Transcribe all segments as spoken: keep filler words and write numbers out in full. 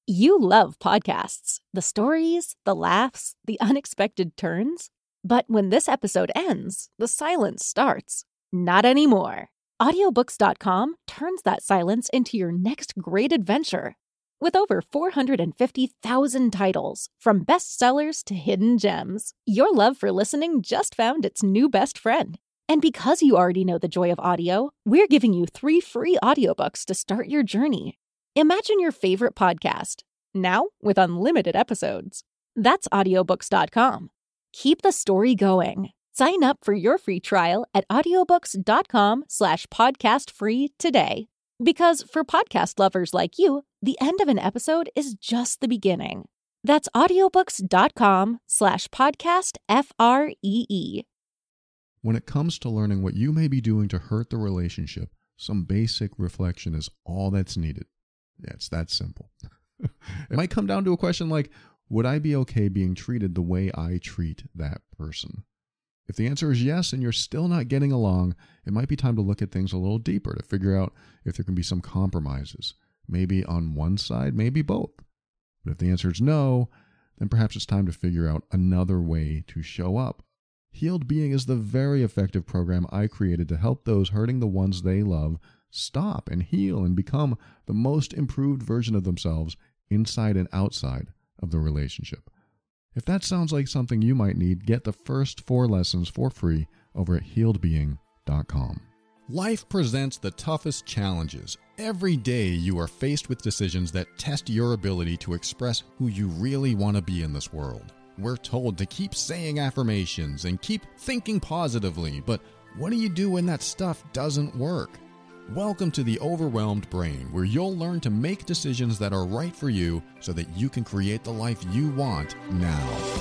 You love podcasts, the stories, the laughs, the unexpected turns. But when this episode ends, the silence starts. Not anymore. Audiobooks dot com turns that silence into your next great adventure. With over four hundred fifty thousand titles, from bestsellers to hidden gems, your love for listening just found its new best friend. And because you already know the joy of audio, we're giving you three free audiobooks to start your journey. Imagine your favorite podcast, now with unlimited episodes. That's audiobooks dot com. Keep the story going. Sign up for your free trial at audiobooks dot com slash podcast free today. Because for podcast lovers like you, the end of an episode is just the beginning. That's audiobooks dot com slash podcast F R E E. When it comes to learning what you may be doing to hurt the relationship, some basic reflection is all that's needed. Yeah, it's that simple. It might come down to a question like, would I be okay being treated the way I treat that person? If the answer is yes and you're still not getting along, it might be time to look at things a little deeper to figure out if there can be some compromises. Maybe on one side, maybe both. But if the answer is no, then perhaps it's time to figure out another way to show up. Healed Being is the very effective program I created to help those hurting the ones they love stop and heal and become the most improved version of themselves inside and outside of the relationship. If that sounds like something you might need, get the first four lessons for free over at healed being dot com. Life presents the toughest challenges. Every day you are faced with decisions that test your ability to express who you really want to be in this world. We're told to keep saying affirmations and keep thinking positively, but what do you do when that stuff doesn't work? Welcome to the Overwhelmed Brain, where you'll learn to make decisions that are right for you so that you can create the life you want now.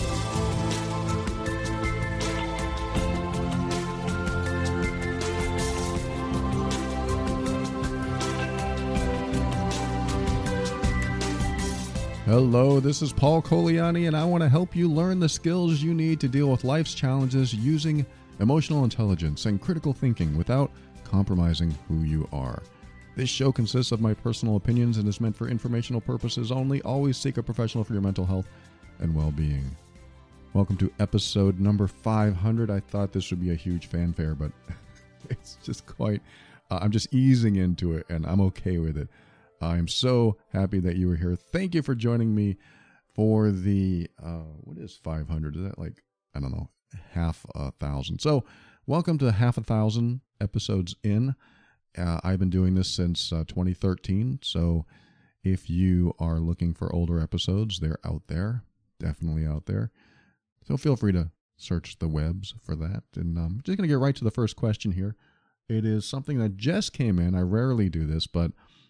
Hello, this is Paul Coliani, and I want to help you learn the skills you need to deal with life's challenges using emotional intelligence and critical thinking without compromising who you are. This show consists of my personal opinions and is meant for informational purposes only. Always seek a professional for your mental health and well-being. Welcome to episode number five hundred. I thought this would be a huge fanfare, but it's just quite, uh, I'm just easing into it, and I'm okay with it. I'm so happy that you were here. Thank you for joining me for the, uh, what is five hundred? Is that like, I don't know, half a thousand? So welcome to half a thousand episodes in. Uh, I've been doing this since uh, twenty thirteen. So if you are looking for older episodes, they're out there, definitely out there. So feel free to search the webs for that. And I'm um, just going to get right to the first question here. It is something that just came in. I rarely do this, but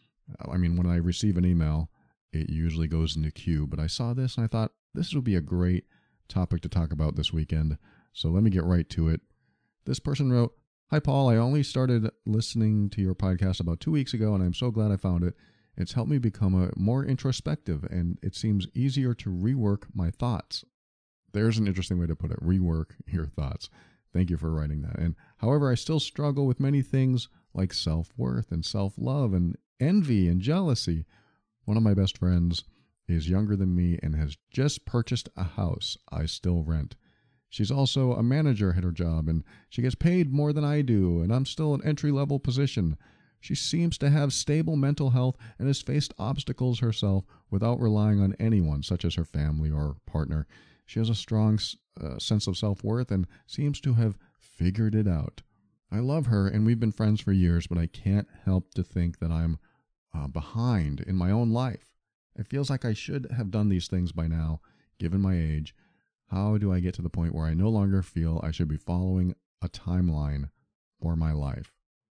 I mean, when I receive an email, it usually goes into queue. But I saw this and I thought this would be a great topic to talk about this weekend. So let me get right to it. This person wrote, "Hi, Paul. I only started listening to your podcast about two weeks ago, and I'm so glad I found it. It's helped me become a more introspective, and it seems easier to rework my thoughts." There's an interesting way to put it, rework your thoughts. Thank you for writing that. And however, I still struggle with many things like self-worth and self-love and envy and jealousy. One of my best friends is younger than me and has just purchased a house I still rent. She's also a manager at her job, and she gets paid more than I do, and I'm still an entry-level position. She seems to have stable mental health and has faced obstacles herself without relying on anyone, such as her family or partner. She has a strong uh, sense of self-worth and seems to have figured it out. I love her, and we've been friends for years, but I can't help to think that I'm uh, behind in my own life. It feels like I should have done these things by now, given my age. How do I get to the point where I no longer feel I should be following a timeline for my life?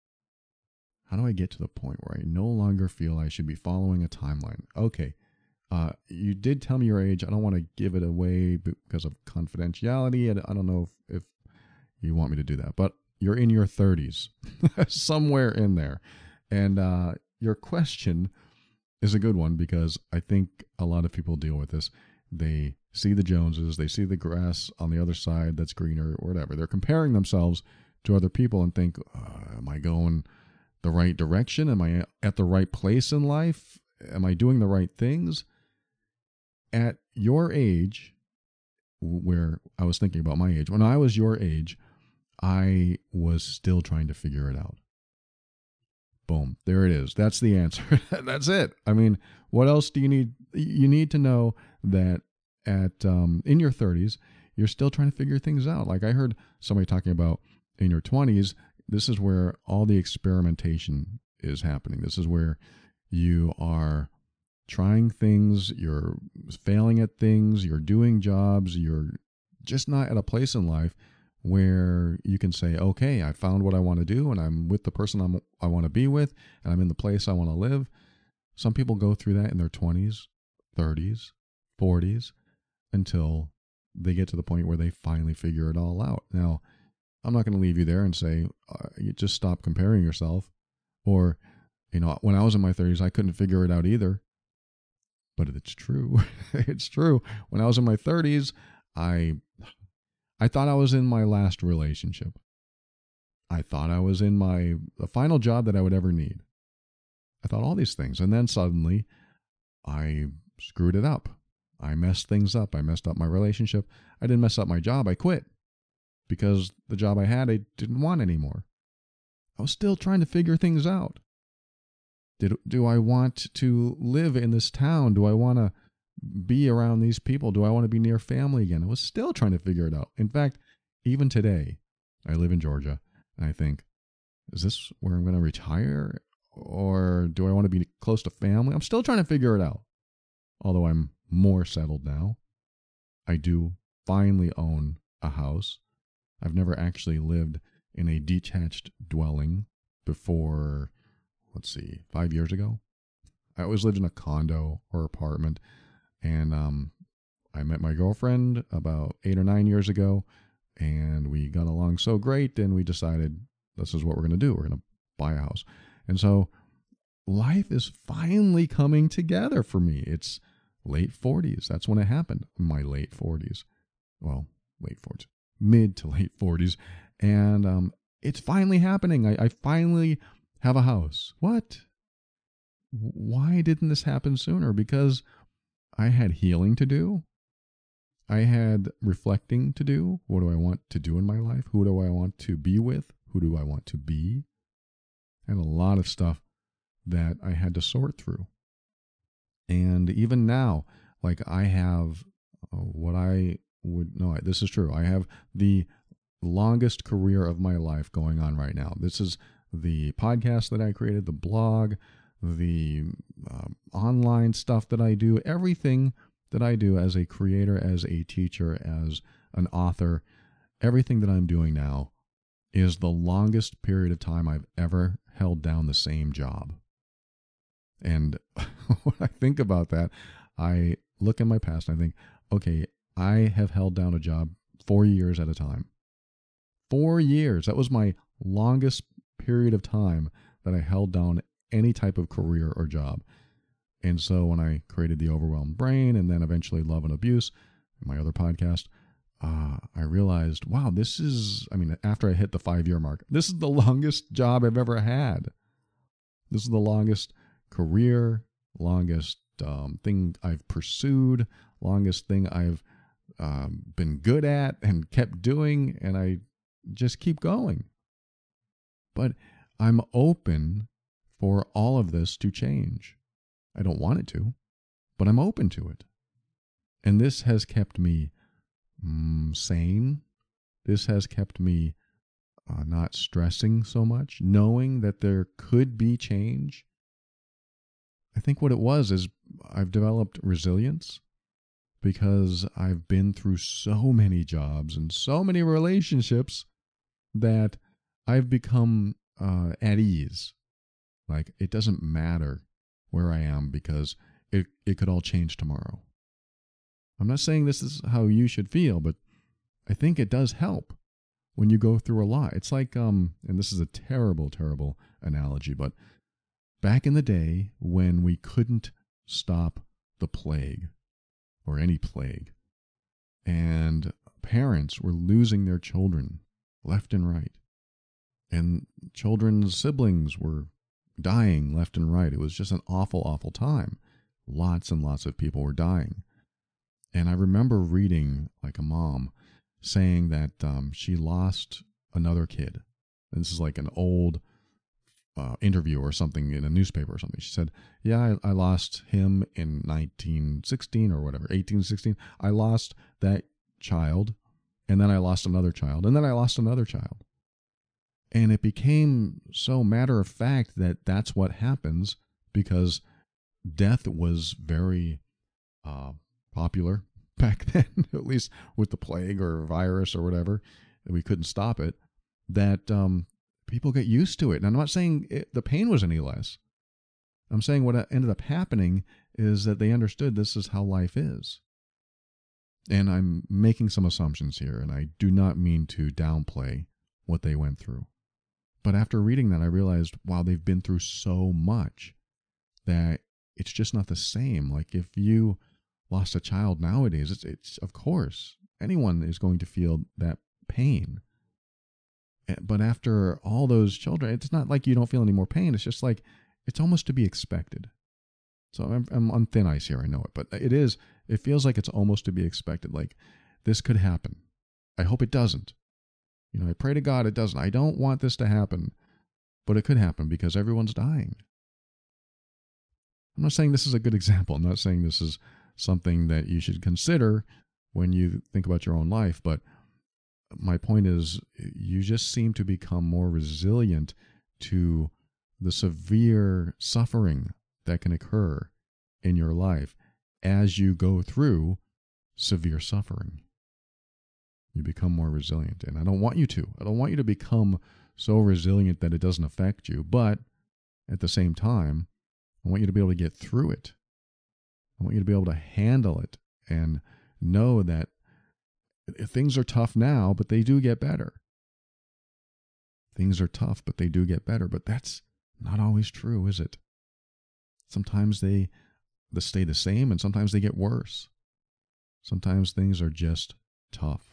How do I get to the point where I no longer feel I should be following a timeline? Okay, uh, you did tell me your age. I don't want to give it away because of confidentiality. I don't know if, if you want me to do that, but you're in your thirties, somewhere in there. And uh, your question is a good one because I think a lot of people deal with this. They see the Joneses, they see the grass on the other side that's greener or whatever. They're comparing themselves to other people and think, uh, am I going the right direction? Am I at the right place in life? Am I doing the right things? at your age, where I was thinking about my age, when I was your age, I was still trying to figure it out. Boom. There it is. That's the answer. That's it. I mean, what else do you need? You need to know that at um, in your thirties, you're still trying to figure things out. Like I heard somebody talking about in your twenties, this is where all the experimentation is happening. This is where you are trying things, you're failing at things, you're doing jobs, you're just not at a place in life where you can say, okay, I found what I want to do and I'm with the person I'm, I want to be with and I'm in the place I want to live. Some people go through that in their twenties, thirties, forties until they get to the point where they finally figure it all out. Now, I'm not going to leave you there and say, uh, you just stop comparing yourself. Or, you know, when I was in my thirties, I couldn't figure it out either. But it's true. It's true. When I was in my thirties, I... I thought I was in my last relationship. I thought I was in my the final job that I would ever need. I thought all these things. And then suddenly, I screwed it up. I messed things up. I messed up my relationship. I didn't mess up my job. I quit because the job I had, I didn't want anymore. I was still trying to figure things out. Did, do I want to live in this town? Do I want to be around these people? Do I want to be near family again? I was still trying to figure it out. In fact, even today, I live in Georgia, and I think, is this where I'm going to retire? Or do I want to be close to family? I'm still trying to figure it out. Although I'm more settled now. I do finally own a house. I've never actually lived in a detached dwelling before, let's see, five years ago. I always lived in a condo or apartment. And um, I met my girlfriend about eight or nine years ago, and we got along so great, and we decided this is what we're going to do. We're going to buy a house. And so life is finally coming together for me. It's late forties. That's when it happened, my late forties. Well, late forties, mid to late forties. And um, it's finally happening. I, I finally have a house. What? Why didn't this happen sooner? Because I had healing to do. I had reflecting to do. What do I want to do in my life? Who do I want to be with? Who do I want to be? And a lot of stuff that I had to sort through. And even now, like I have uh, what I would, no, this is true. I have the longest career of my life going on right now. This is the podcast that I created, the blog, the uh, online stuff that I do, everything that I do as a creator, as a teacher, as an author, everything that I'm doing now is the longest period of time I've ever held down the same job. And when I think about that, I look in my past and I think, okay, I have held down a job four years at a time. Four years. That was my longest period of time that I held down any type of career or job. And so when I created The Overwhelmed Brain and then eventually Love and Abuse, my other podcast, uh, I realized, wow, this is, I mean, after I hit the five-year mark, this is the longest job I've ever had. This is the longest career, longest um, thing I've pursued, longest thing I've um, been good at and kept doing, and I just keep going. But I'm open for all of this to change. I don't want it to, but I'm open to it. And this has kept me mm, sane. This has kept me uh, not stressing so much, knowing that there could be change. I think what it was is I've developed resilience because I've been through so many jobs and so many relationships that I've become uh, at ease. Like, it doesn't matter where I am because it, it could all change tomorrow. I'm not saying this is how you should feel, but I think it does help when you go through a lot. It's like, um, and this is a terrible, terrible analogy, but back in the day when we couldn't stop the plague or any plague, and parents were losing their children left and right, and children's siblings were dying left and right. It was just an awful, awful time. Lots and lots of people were dying. And I remember reading, like, a mom saying that um, she lost another kid. And this is like an old uh, interview or something in a newspaper or something. She said, yeah, I, I lost him in nineteen sixteen or whatever, eighteen sixteen. I lost that child, and then I lost another child, and then I lost another child. And it became so matter of fact that that's what happens, because death was very uh, popular back then, at least with the plague or virus or whatever, and we couldn't stop it, that um, people get used to it. And I'm not saying it, the pain was any less. I'm saying what ended up happening is that they understood this is how life is. And I'm making some assumptions here, and I do not mean to downplay what they went through. But after reading that, I realized, wow, they've been through so much that it's just not the same. Like, if you lost a child nowadays, it's, it's of course, anyone is going to feel that pain. But after all those children, it's not like you don't feel any more pain. It's just like, it's almost to be expected. So I'm, I'm on thin ice here, I know it, but it is, it feels like it's almost to be expected. Like, this could happen. I hope it doesn't. You know, I pray to God it doesn't. I don't want this to happen, but it could happen because everyone's dying. I'm not saying this is a good example. I'm not saying this is something that you should consider when you think about your own life, but my point is, you just seem to become more resilient to the severe suffering that can occur in your life as you go through severe suffering. You become more resilient. And I don't want you to. I don't want you to become so resilient that it doesn't affect you. But at the same time, I want you to be able to get through it. I want you to be able to handle it and know that things are tough now, but they do get better. Things are tough, but they do get better. But that's not always true, is it? Sometimes they, they stay the same, and sometimes they get worse. Sometimes things are just tough.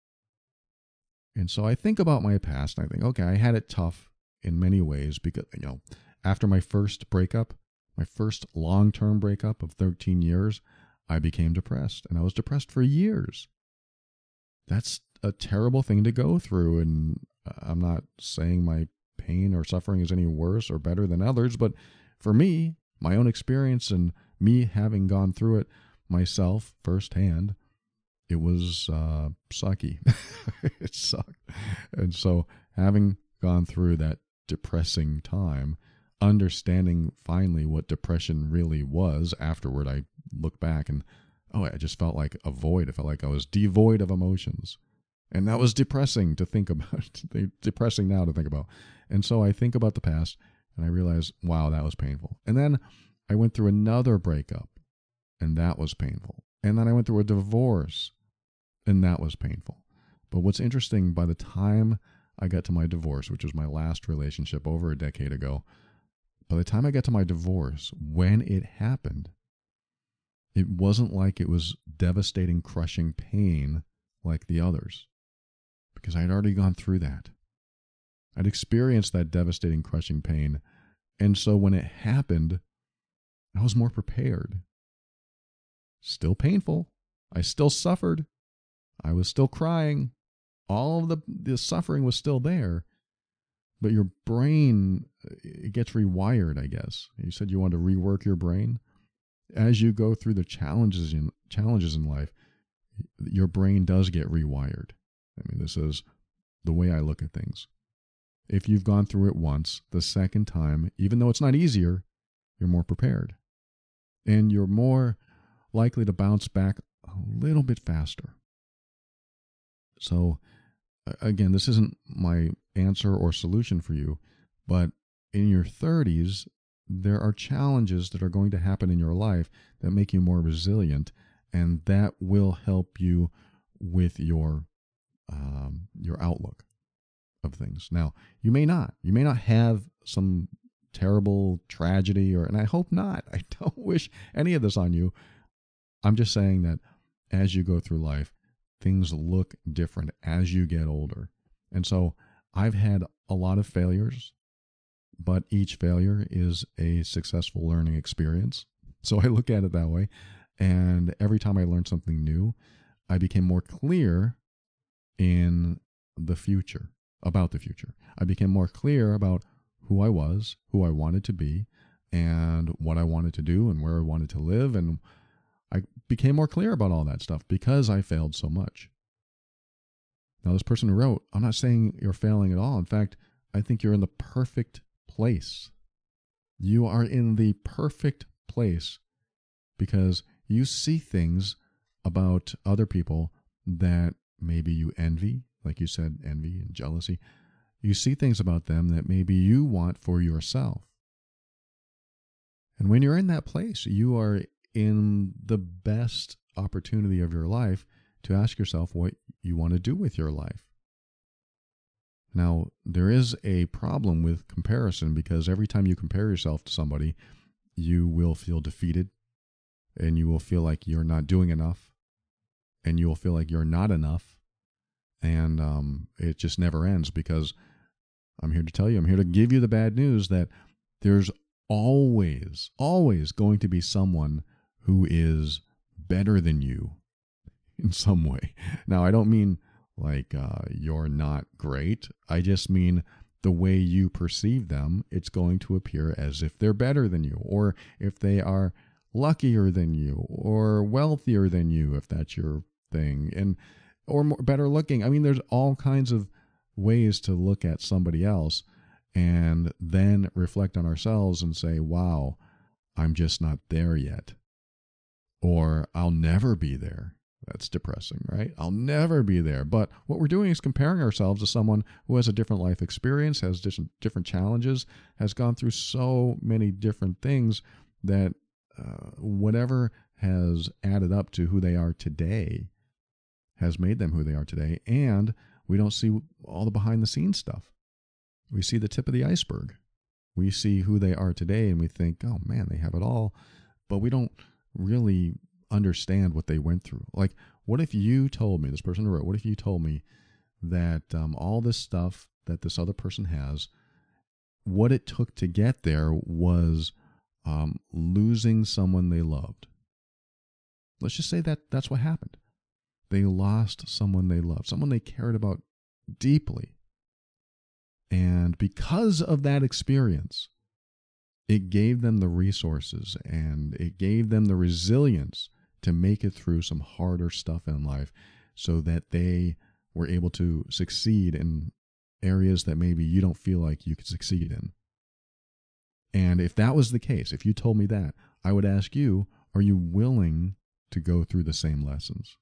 And so I think about my past, and I think, okay, I had it tough in many ways because, you know, after my first breakup, my first long-term breakup of thirteen years, I became depressed, and I was depressed for years. That's a terrible thing to go through, and I'm not saying my pain or suffering is any worse or better than others, but for me, my own experience and me having gone through it myself firsthand, it was uh, sucky. It sucked. And so having gone through that depressing time, understanding finally what depression really was afterward, I look back and, oh, I just felt like a void. I felt like I was devoid of emotions. And that was depressing to think about. Depressing now to think about. And so I think about the past and I realize, wow, that was painful. And then I went through another breakup and that was painful. And then I went through a divorce and that was painful. But what's interesting, by the time I got to my divorce, which was my last relationship over a decade ago, by the time I got to my divorce, when it happened, it wasn't like it was devastating, crushing pain like the others, because I had already gone through that. I'd experienced that devastating, crushing pain. And so when it happened, I was more prepared. Still painful. I still suffered. I was still crying. All of the, the suffering was still there. But your brain, it gets rewired, I guess. You said you wanted to rework your brain. As you go through the challenges in challenges in life, your brain does get rewired. I mean, this is the way I look at things. If you've gone through it once, the second time, even though it's not easier, you're more prepared. And you're more likely to bounce back a little bit faster. So, again, this isn't my answer or solution for you, but in your thirties, there are challenges that are going to happen in your life that make you more resilient, and that will help you with your um, your outlook of things. Now, you may not. You may not have some terrible tragedy, or, and I hope not. I don't wish any of this on you. I'm just saying that as you go through life, things look different as you get older. And so I've had a lot of failures, but each failure is a successful learning experience. So I look at it that way. And every time I learned something new, I became more clear in the future, about the future. I became more clear about who I was, who I wanted to be, and what I wanted to do and where I wanted to live. And I became more clear about all that stuff because I failed so much. Now, this person who wrote, I'm not saying you're failing at all. In fact, I think you're in the perfect place. You are in the perfect place because you see things about other people that maybe you envy, like you said, envy and jealousy. You see things about them that maybe you want for yourself. And when you're in that place, you are in the best opportunity of your life to ask yourself what you want to do with your life. Now, there is a problem with comparison because every time you compare yourself to somebody, you will feel defeated and you will feel like you're not doing enough and you will feel like you're not enough. And um, it just never ends because I'm here to tell you, I'm here to give you the bad news that there's always, always going to be someone who is better than you in some way. Now, I don't mean like uh, you're not great. I just mean the way you perceive them, it's going to appear as if they're better than you, or if they are luckier than you, or wealthier than you, if that's your thing, and or more, better looking. I mean, there's all kinds of ways to look at somebody else and then reflect on ourselves and say, wow, I'm just not there yet. Or I'll never be there. That's depressing, right? I'll never be there. But what we're doing is comparing ourselves to someone who has a different life experience, has different, different challenges, has gone through so many different things that uh, whatever has added up to who they are today has made them who they are today. And we don't see all the behind the scenes stuff. We see the tip of the iceberg. We see who they are today and we think, oh man, they have it all. But we don't really understand what they went through. Like, what if you told me, this person who wrote, what if you told me that um, all this stuff that this other person has, what it took to get there was um, losing someone they loved. Let's just say that that's what happened. They lost someone they loved, someone they cared about deeply. And because of that experience, it gave them the resources and it gave them the resilience to make it through some harder stuff in life so that they were able to succeed in areas that maybe you don't feel like you could succeed in. And if that was the case, if you told me that, I would ask you, are you willing to go through the same lessons?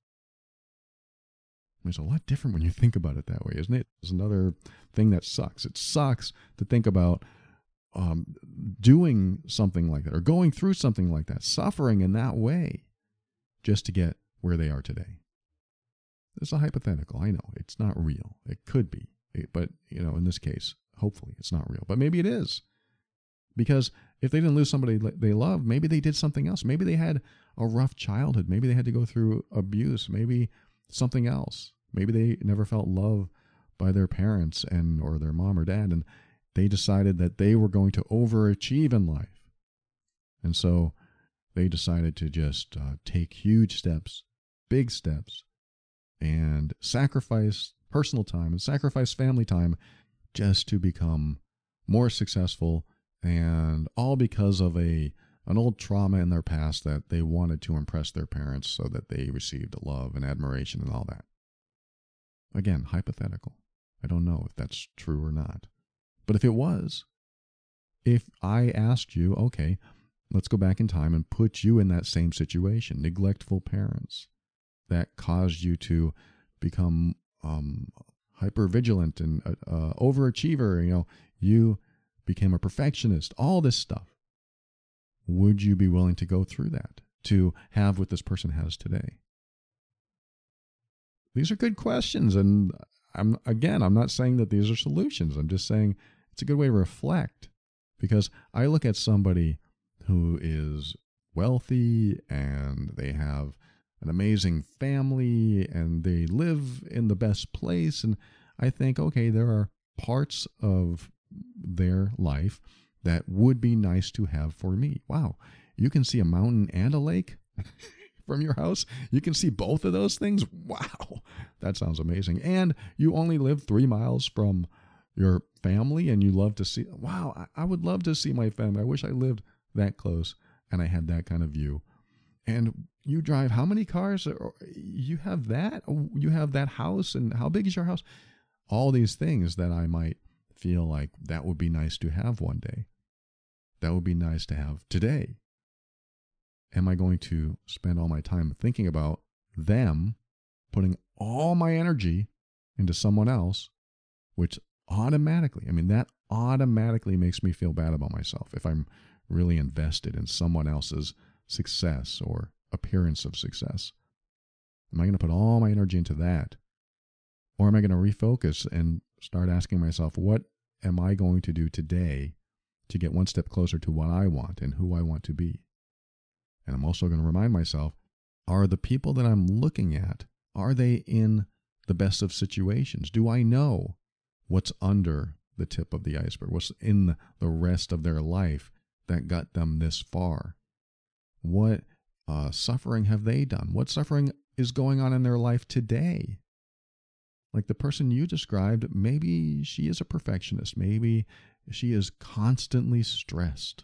It's a lot different when you think about it that way, isn't it? It's another thing that sucks. It sucks to think about um, doing something like that or going through something like that, suffering in that way just to get where they are today. It's a hypothetical. I know it's not real. It could be, it, but you know, in this case, hopefully it's not real, but maybe it is. Because if they didn't lose somebody they loved, maybe they did something else. Maybe they had a rough childhood. Maybe they had to go through abuse. Maybe something else. Maybe they never felt love by their parents and or their mom or dad, and they decided that they were going to overachieve in life. And so they decided to just uh, take huge steps, big steps, and sacrifice personal time and sacrifice family time just to become more successful, and all because of a an old trauma in their past that they wanted to impress their parents so that they received love and admiration and all that. Again, hypothetical. I don't know if that's true or not. But if it was, if I asked you, okay, let's go back in time and put you in that same situation, neglectful parents that caused you to become um, hyper-vigilant and uh, uh, overachiever, you know, you became a perfectionist, all this stuff. Would you be willing to go through that to have what this person has today? These are good questions, and I'm again, I'm not saying that these are solutions. I'm just saying it's a good way to reflect, because I look at somebody who is wealthy and they have an amazing family and they live in the best place, and I think, okay, there are parts of their life that would be nice to have for me. Wow, you can see a mountain and a lake? from your house? You can see both of those things? Wow, that sounds amazing. And you only live three miles from your family, and you love to see, wow, I, I would love to see my family. I wish I lived that close and I had that kind of view. And you drive how many cars? You have that? You have that house, and how big is your house? All these things that I might feel like that would be nice to have one day. That would be nice to have today. Am I going to spend all my time thinking about them, putting all my energy into someone else, which automatically, I mean, that automatically makes me feel bad about myself if I'm really invested in someone else's success or appearance of success. Am I going to put all my energy into that? Or am I going to refocus and start asking myself, what am I going to do today to get one step closer to what I want and who I want to be? And I'm also going to remind myself, are the people that I'm looking at, are they in the best of situations? Do I know what's under the tip of the iceberg? What's in the rest of their life that got them this far? What uh, suffering have they done? What suffering is going on in their life today? Like the person you described, maybe she is a perfectionist. Maybe she is constantly stressed.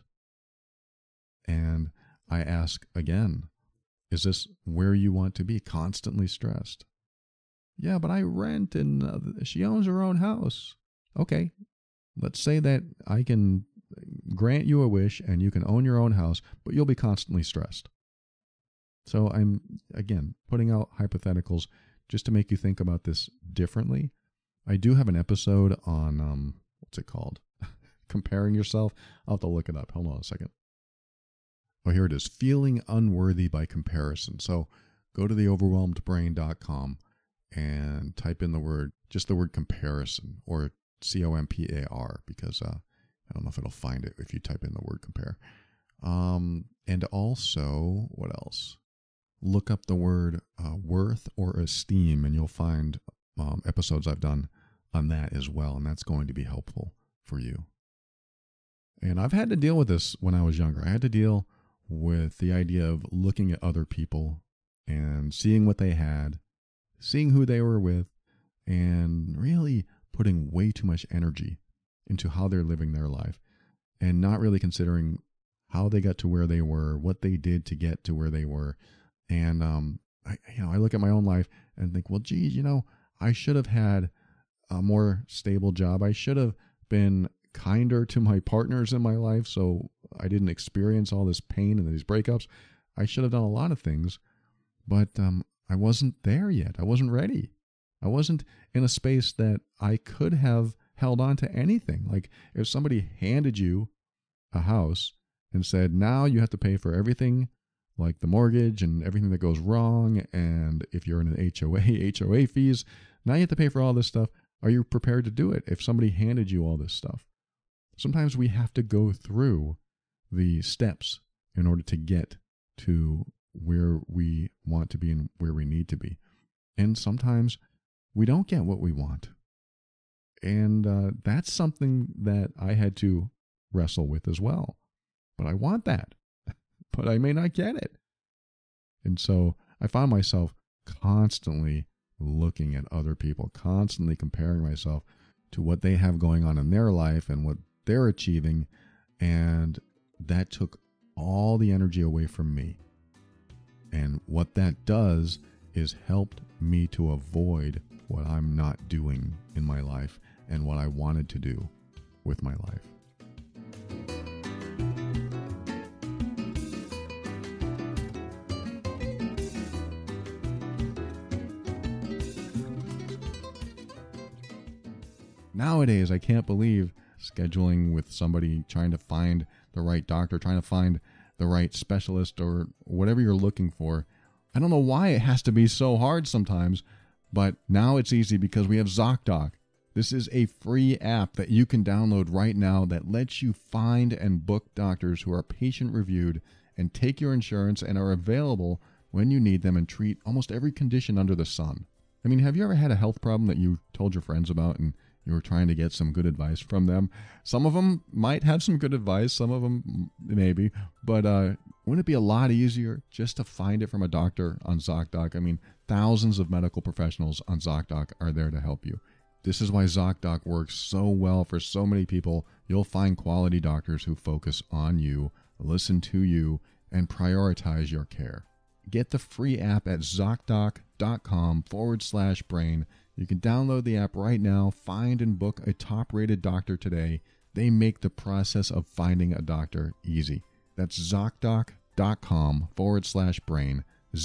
And I ask again, is this where you want to be, constantly stressed? Yeah, but I rent and uh, she owns her own house. Okay, let's say that I can grant you a wish and you can own your own house, but you'll be constantly stressed. So I'm, again, putting out hypotheticals just to make you think about this differently. I do have an episode on, um, what's it called? Comparing yourself. I'll have to look it up. Hold on a second. Oh, here it is. Feeling unworthy by comparison. So go to the overwhelmed brain dot com and type in the word, just the word comparison, or C O M P A R, because uh, I don't know if it'll find it if you type in the word compare. Um, and also, what else? Look up the word uh, worth or esteem, and you'll find um, episodes I've done on that as well, and that's going to be helpful for you. And I've had to deal with this when I was younger. I had to deal with the idea of looking at other people and seeing what they had, seeing who they were with, and really putting way too much energy into how they're living their life and not really considering how they got to where they were, what they did to get to where they were. And, um, I, you know, I look at my own life and think, well, geez, you know, I should have had a more stable job. I should have been kinder to my partners in my life so I didn't experience all this pain and these breakups. I should have done a lot of things, but um, I wasn't there yet. I wasn't ready. I wasn't in a space that I could have held on to anything. Like if somebody handed you a house and said, now you have to pay for everything, like the mortgage and everything that goes wrong, and if you're in an H O A, H O A fees, now you have to pay for all this stuff. Are you prepared to do it if somebody handed you all this stuff? Sometimes we have to go through the steps in order to get to where we want to be and where we need to be. And sometimes we don't get what we want. And uh, that's something that I had to wrestle with as well. But I want that, but I may not get it. And so I found myself constantly looking at other people, constantly comparing myself to what they have going on in their life and what they're achieving, and that took all the energy away from me. And what that does is helped me to avoid what I'm not doing in my life and what I wanted to do with my life. Nowadays, I can't believe scheduling with somebody, trying to find the right doctor, trying to find the right specialist or whatever you're looking for. I don't know why it has to be so hard sometimes, but now it's easy because we have ZocDoc. This is a free app that you can download right now that lets you find and book doctors who are patient reviewed and take your insurance and are available when you need them and treat almost every condition under the sun. I mean, have you ever had a health problem that you told your friends about and you were trying to get some good advice from them. Some of them might have some good advice, some of them maybe, but uh, wouldn't it be a lot easier just to find it from a doctor on ZocDoc? I mean, thousands of medical professionals on ZocDoc are there to help you. This is why ZocDoc works so well for so many people. You'll find quality doctors who focus on you, listen to you, and prioritize your care. Get the free app at ZocDoc.com forward slash brain. You can download the app right now, find and book a top-rated doctor today. They make the process of finding a doctor easy. That's ZocDoc.com forward slash brain,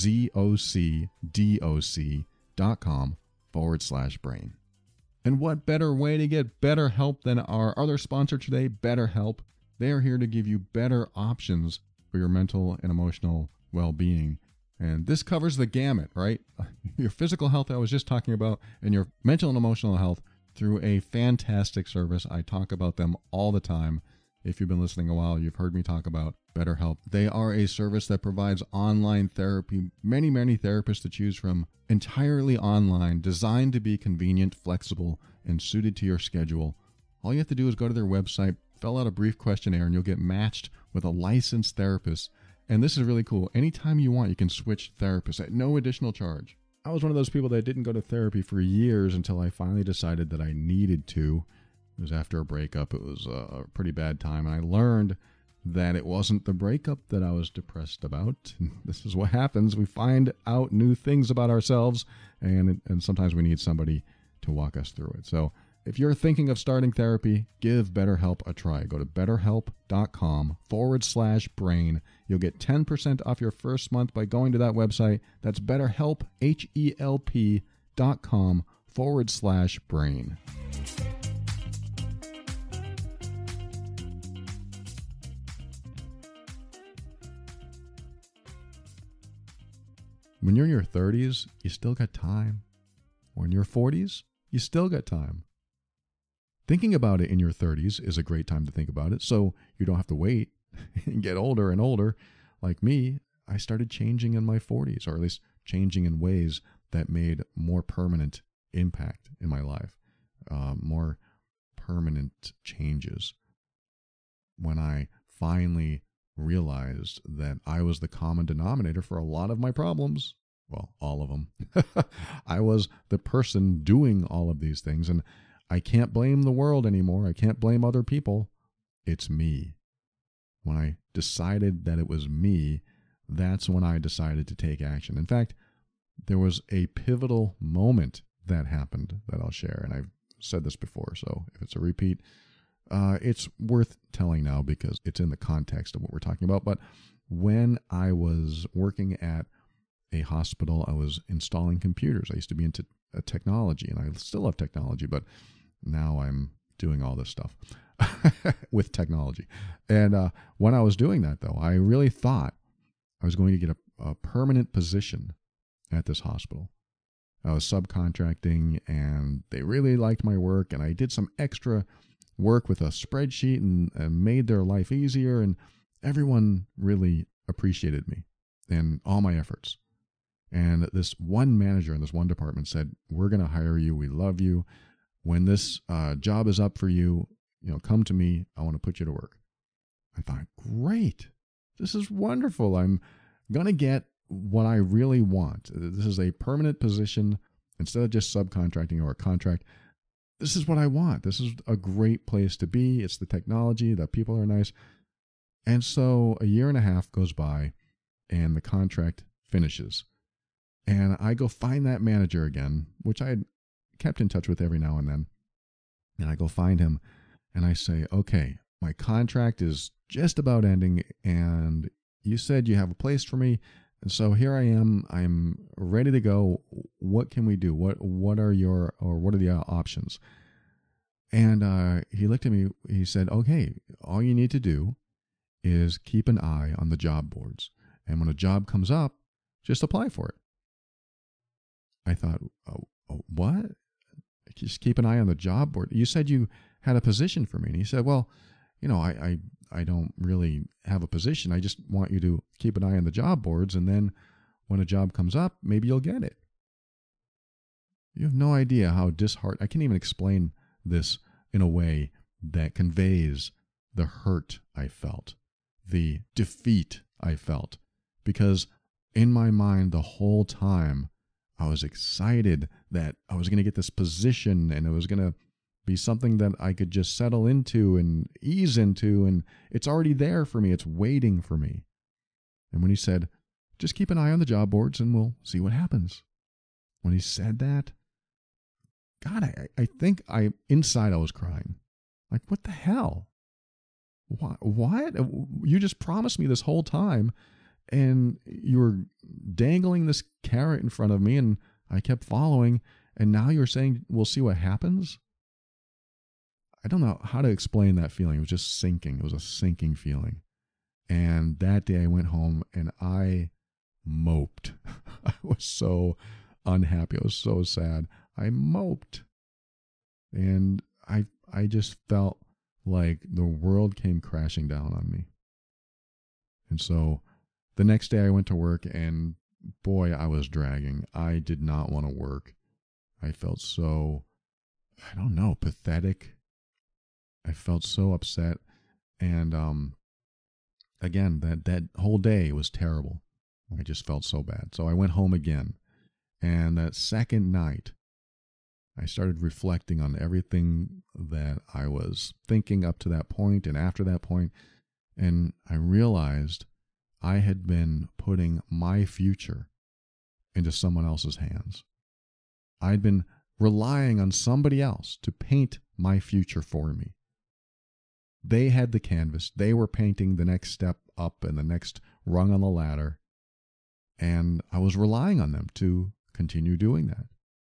Z-O-C-D-O-C dot com forward slash brain. And what better way to get better help than our other sponsor today, BetterHelp? They are here to give you better options for your mental and emotional well-being. And this covers the gamut, right? Your physical health I was just talking about, and your mental and emotional health through a fantastic service. I talk about them all the time. If you've been listening a while, you've heard me talk about BetterHelp. They are a service that provides online therapy, many, many therapists to choose from, entirely online, designed to be convenient, flexible, and suited to your schedule. All you have to do is go to their website, fill out a brief questionnaire, and you'll get matched with a licensed therapist. And this is really cool. Anytime you want, you can switch therapists at no additional charge. I was one of those people that didn't go to therapy for years until I finally decided that I needed to. It was after a breakup. It was a pretty bad time. And I learned that it wasn't the breakup that I was depressed about. And this is what happens. We find out new things about ourselves, and, and sometimes we need somebody to walk us through it. So if you're thinking of starting therapy, give BetterHelp a try. Go to betterhelp.com forward slash brain. You'll get ten percent off your first month by going to that website. That's betterhelp, H-E-L-P dot com forward slash brain. When you're in your thirties, you still got time. Or in your forties, you still got time. Thinking about it in your thirties is a great time to think about it, so you don't have to wait and get older and older. Like me, I started changing in my forties, or at least changing in ways that made more permanent impact in my life, uh, more permanent changes. When I finally realized that I was the common denominator for a lot of my problems, well, all of them. I was the person doing all of these things, and I can't blame the world anymore. I can't blame other people. It's me. When I decided that it was me, that's when I decided to take action. In fact, there was a pivotal moment that happened that I'll share, and I've said this before, so if it's a repeat, uh, it's worth telling now because it's in the context of what we're talking about. But when I was working at a hospital, I was installing computers. I used to be into uh, technology, and I still love technology, but now I'm doing all this stuff with technology. And uh, when I was doing that, though, I really thought I was going to get a, a permanent position at this hospital. I was subcontracting, and they really liked my work, and I did some extra work with a spreadsheet and, and made their life easier, and everyone really appreciated me and all my efforts. And this one manager in this one department said, "We're going to hire you. We love you. When this uh, job is up for you, you know, come to me. I want to put you to work." I thought, great. This is wonderful. I'm going to get what I really want. This is a permanent position instead of just subcontracting or a contract. This is what I want. This is a great place to be. It's the technology. The people are nice. And so a year and a half goes by, and the contract finishes. And I go find that manager again, which I had kept in touch with every now and then. And I go find him, and I say, "Okay, my contract is just about ending, and you said you have a place for me. And so here I am. I'm ready to go. What can we do? What what are your, or what are the uh, options?" And uh, he looked at me. He said, "Okay, all you need to do is keep an eye on the job boards. And when a job comes up, just apply for it." I thought, oh, oh, what? Just keep an eye on the job board. You said you had a position for me. And he said, "Well, you know, I, I, I don't really have a position. I just want you to keep an eye on the job boards. And then when a job comes up, maybe you'll get it." You have no idea how disheartened. I can't even explain this in a way that conveys the hurt I felt, the defeat I felt, because in my mind the whole time I was excited that I was going to get this position and it was going to be something that I could just settle into and ease into, and it's already there for me. It's waiting for me. And when he said, just keep an eye on the job boards and we'll see what happens. When he said that, God, I, I think I inside I was crying. Like, what the hell? What? What? You just promised me this whole time, and you were dangling this carrot in front of me, and I kept following, and now you're saying we'll see what happens? I don't know how to explain that feeling. It was just sinking. It was a sinking feeling. And that day I went home and I moped. I was so unhappy. I was so sad. I moped. And I I just felt like the world came crashing down on me. And so the next day I went to work, and boy, I was dragging. I did not want to work. I felt so, I don't know, pathetic. I felt so upset. And um, again, that, that whole day was terrible. I just felt so bad. So I went home again. And that second night, I started reflecting on everything that I was thinking up to that point and after that point. And I realized I had been putting my future into someone else's hands. I'd been relying on somebody else to paint my future for me. They had the canvas. They were painting the next step up and the next rung on the ladder. And I was relying on them to continue doing that.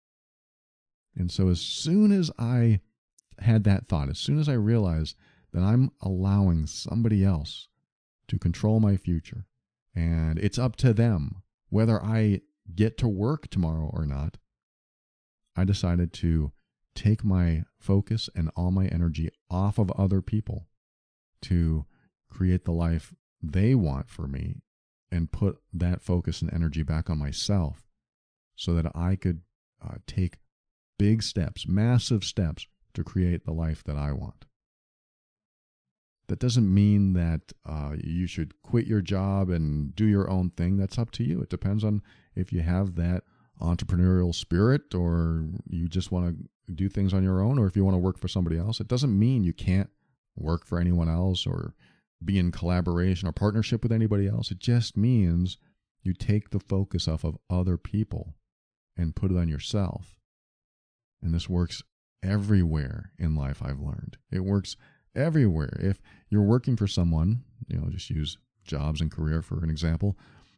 And so as soon as I had that thought, as soon as I realized that I'm allowing somebody else to control my future, and it's up to them whether I get to work tomorrow or not, I decided to take my focus and all my energy off of other people to create the life they want for me and put that focus and energy back on myself so that I could uh, take big steps, massive steps to create the life that I want. That doesn't mean that uh, you should quit your job and do your own thing. That's up to you. It depends on if you have that entrepreneurial spirit or you just want to do things on your own, or if you want to work for somebody else. It doesn't mean you can't work for anyone else or be in collaboration or partnership with anybody else. It just means you take the focus off of other people and put it on yourself. And this works everywhere in life, I've learned. It works everywhere. If you're working for someone, you know, just use jobs and career for an example,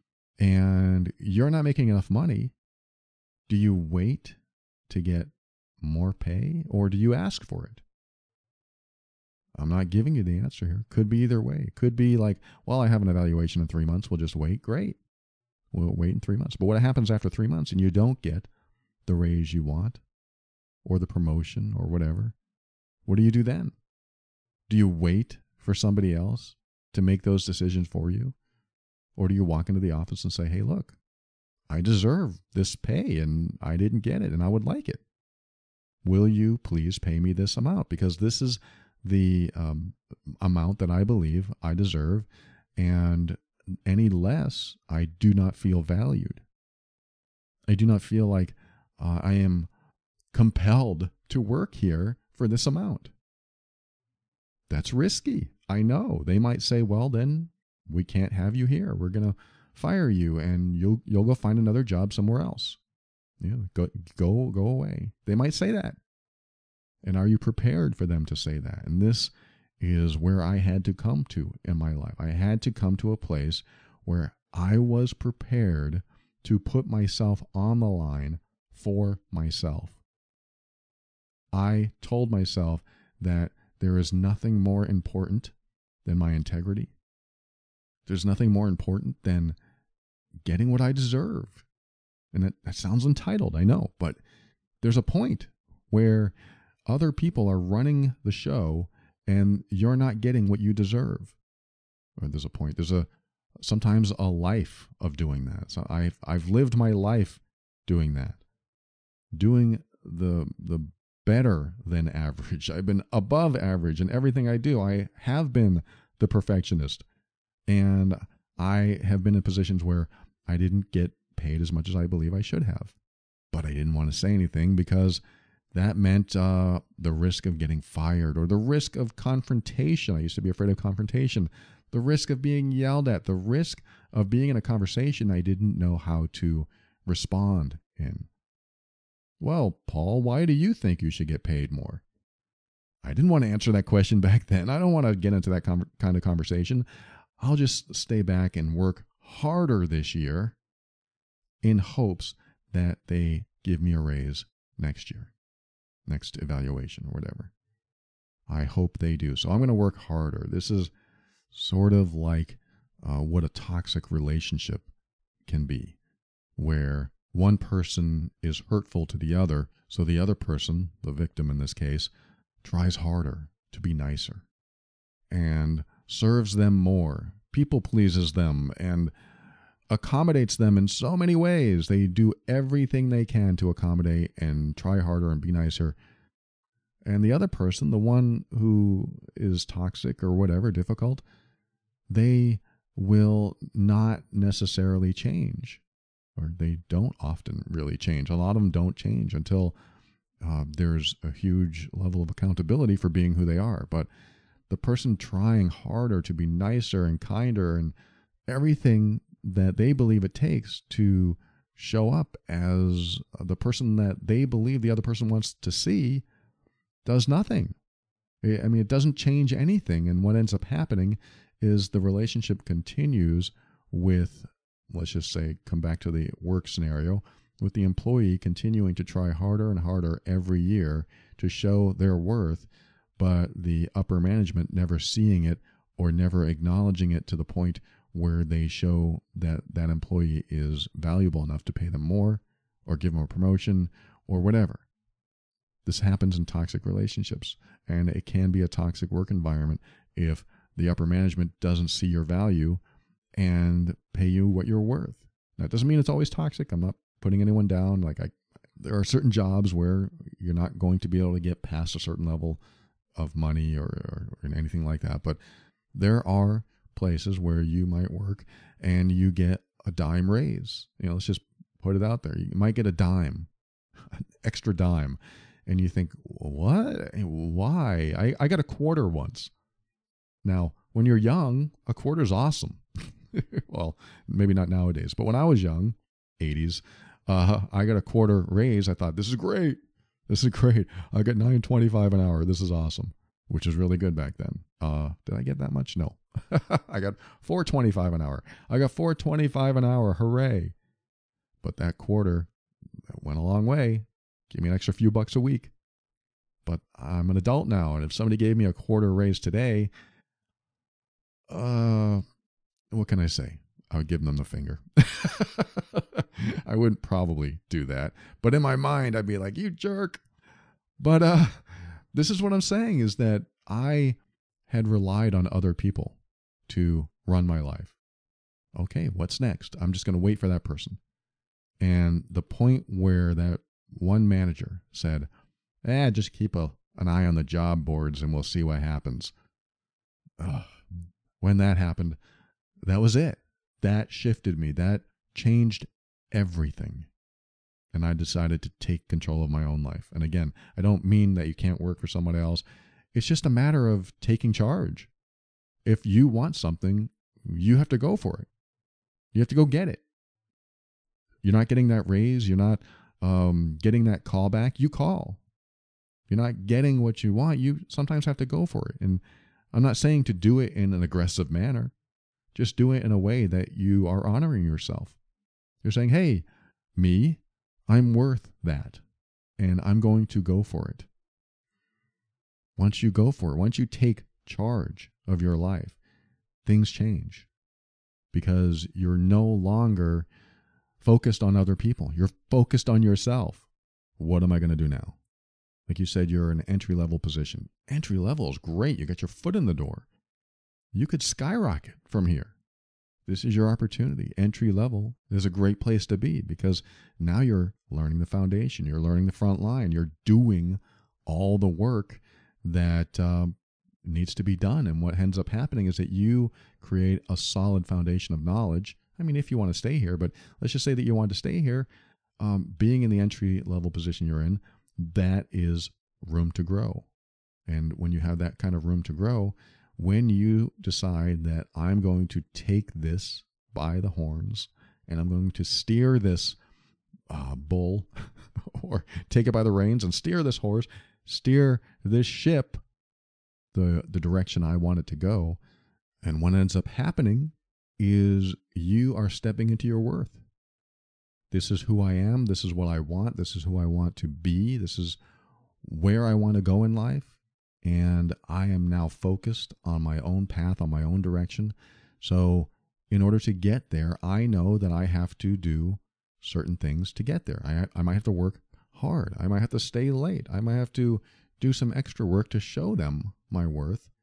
and you're not making enough money, do you wait to get more pay or do you ask for it? I'm not giving you the answer here. Could be either way. Could be like, well, I have an evaluation in three months. We'll just wait. Great. We'll wait in three months. But what happens after three months and you don't get the raise you want or the promotion or whatever? What do you do then? Do you wait for somebody else to make those decisions for you? Or do you walk into the office and say, hey, look, I deserve this pay and I didn't get it and I would like it. Will you please pay me this amount? Because this is the um, amount that I believe I deserve, and any less, I do not feel valued. I do not feel like uh, I am compelled to work here for this amount. That's risky. I know. They might say, well, then we can't have you here. We're going to fire you and you'll you'll go find another job somewhere else. You know, go go go away. They might say that. And are you prepared for them to say that? And this is where I had to come to in my life. I had to come to a place where I was prepared to put myself on the line for myself. I told myself that there is nothing more important than my integrity. There's nothing more important than getting what I deserve. And that, that sounds entitled, I know, but there's a point where other people are running the show and you're not getting what you deserve. Or there's a point, there's a sometimes a life of doing that. So I've I've lived my life doing that. Doing the the better than average. I've been above average in everything I do. I have been the perfectionist. And I have been in positions where I didn't get paid as much as I believe I should have. But I didn't want to say anything because that meant uh, the risk of getting fired or the risk of confrontation. I used to be afraid of confrontation. The risk of being yelled at. The risk of being in a conversation I didn't know how to respond in. Well, Paul, why do you think you should get paid more? I didn't want to answer that question back then. I don't want to get into that com- kind of conversation. I'll just stay back and work harder this year in hopes that they give me a raise next year, next evaluation or whatever. I hope they do. So I'm going to work harder. This is sort of like uh, what a toxic relationship can be, where one person is hurtful to the other, so the other person, the victim in this case, tries harder to be nicer and serves them more, people pleases them, and accommodates them in so many ways. They do everything they can to accommodate and try harder and be nicer. And the other person, the one who is toxic or whatever, difficult, they will not necessarily change. Or they don't often really change. A lot of them don't change until uh, there's a huge level of accountability for being who they are. But the person trying harder to be nicer and kinder and everything that they believe it takes to show up as the person that they believe the other person wants to see does nothing. I mean, it doesn't change anything. And what ends up happening is the relationship continues with, let's just say, come back to the work scenario, with the employee continuing to try harder and harder every year to show their worth, but the upper management never seeing it or never acknowledging it to the point where they show that that employee is valuable enough to pay them more or give them a promotion or whatever. This happens in toxic relationships, and it can be a toxic work environment if the upper management doesn't see your value and pay you what you're worth. That doesn't mean it's always toxic. I'm not putting anyone down. Like I, there are certain jobs where you're not going to be able to get past a certain level of money or, or, or anything like that. But there are places where you might work and you get a dime raise. You know, let's just put it out there. You might get a dime, an extra dime. And you think, what? Why? I, I got a quarter once. Now, when you're young, a quarter's awesome. Well, maybe not nowadays, but when I was young, eighties, uh, I got a quarter raise. I thought, this is great. This is great. I got nine twenty-five an hour. This is awesome, which is really good back then. Uh, did I get that much? No. I got four twenty-five an hour. I got four twenty-five an hour. Hooray. But that quarter that went a long way. Give me an extra few bucks a week. But I'm an adult now, and if somebody gave me a quarter raise today, uh, what can I say? I would give them the finger. I wouldn't probably do that. But in my mind, I'd be like, you jerk. But uh, this is what I'm saying, is that I had relied on other people to run my life. Okay, what's next? I'm just going to wait for that person. And the point where that one manager said, eh, just keep a, an eye on the job boards and we'll see what happens. Ugh. When that happened, that was it. That shifted me. That changed everything. And I decided to take control of my own life. And again, I don't mean that you can't work for somebody else. It's just a matter of taking charge. If you want something, you have to go for it. You have to go get it. You're not getting that raise. You're not um, getting that call back. You call. If you're not getting what you want, you sometimes have to go for it. And I'm not saying to do it in an aggressive manner. Just do it in a way that you are honoring yourself. You're saying, hey, me, I'm worth that. And I'm going to go for it. Once you go for it, once you take charge of your life, things change. Because you're no longer focused on other people. You're focused on yourself. What am I going to do now? Like you said, you're in an entry-level position. Entry-level is great. You got your foot in the door. You could skyrocket from here. This is your opportunity. Entry-level is a great place to be because now you're learning the foundation. You're learning the front line. You're doing all the work that um, needs to be done. And what ends up happening is that you create a solid foundation of knowledge. I mean, if you want to stay here, but let's just say that you want to stay here, um, being in the entry level position you're in, that is room to grow. And when you have that kind of room to grow, when you decide that I'm going to take this by the horns and I'm going to steer this uh, bull or take it by the reins and steer this horse, steer this ship the, the direction I want it to go. And what ends up happening is you are stepping into your worth. This is who I am. This is what I want. This is who I want to be. This is where I want to go in life. And I am now focused on my own path, on my own direction. So in order to get there, I know that I have to do certain things to get there. I, I might have to work hard. I might have to stay late. I might have to do some extra work to show them my worth.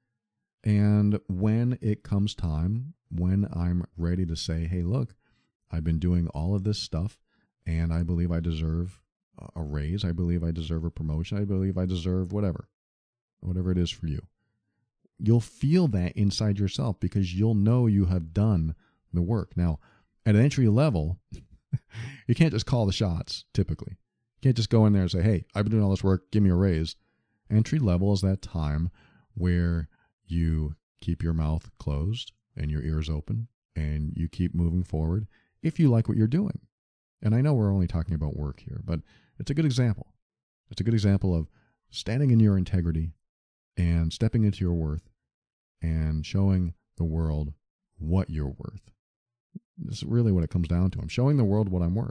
And when it comes time, when I'm ready to say, hey, look, I've been doing all of this stuff and I believe I deserve a raise. I believe I deserve a promotion. I believe I deserve whatever. Whatever it is for you. You'll feel that inside yourself because you'll know you have done the work. Now, at an entry level, you can't just call the shots, typically. You can't just go in there and say, hey, I've been doing all this work, give me a raise. Entry level is that time where you keep your mouth closed and your ears open and you keep moving forward if you like what you're doing. And I know we're only talking about work here, but it's a good example. It's a good example of standing in your integrity and stepping into your worth and showing the world what you're worth. This is really what it comes down to. I'm showing the world what I'm worth.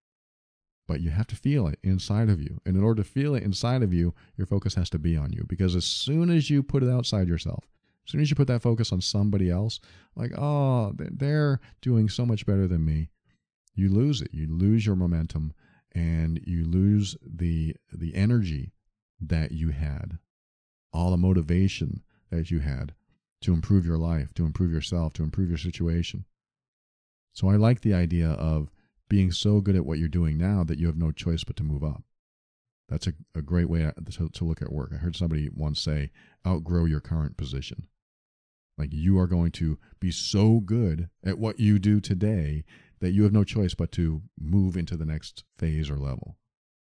But you have to feel it inside of you. And in order to feel it inside of you, your focus has to be on you. Because as soon as you put it outside yourself, as soon as you put that focus on somebody else, like, oh, they're doing so much better than me, you lose it. You lose your momentum and you lose the the energy that you had, all the motivation that you had to improve your life, to improve yourself, to improve your situation. So I like the idea of being so good at what you're doing now that you have no choice but to move up. That's a, a great way to, to look at work. I heard somebody once say, outgrow your current position. Like you are going to be so good at what you do today that you have no choice but to move into the next phase or level.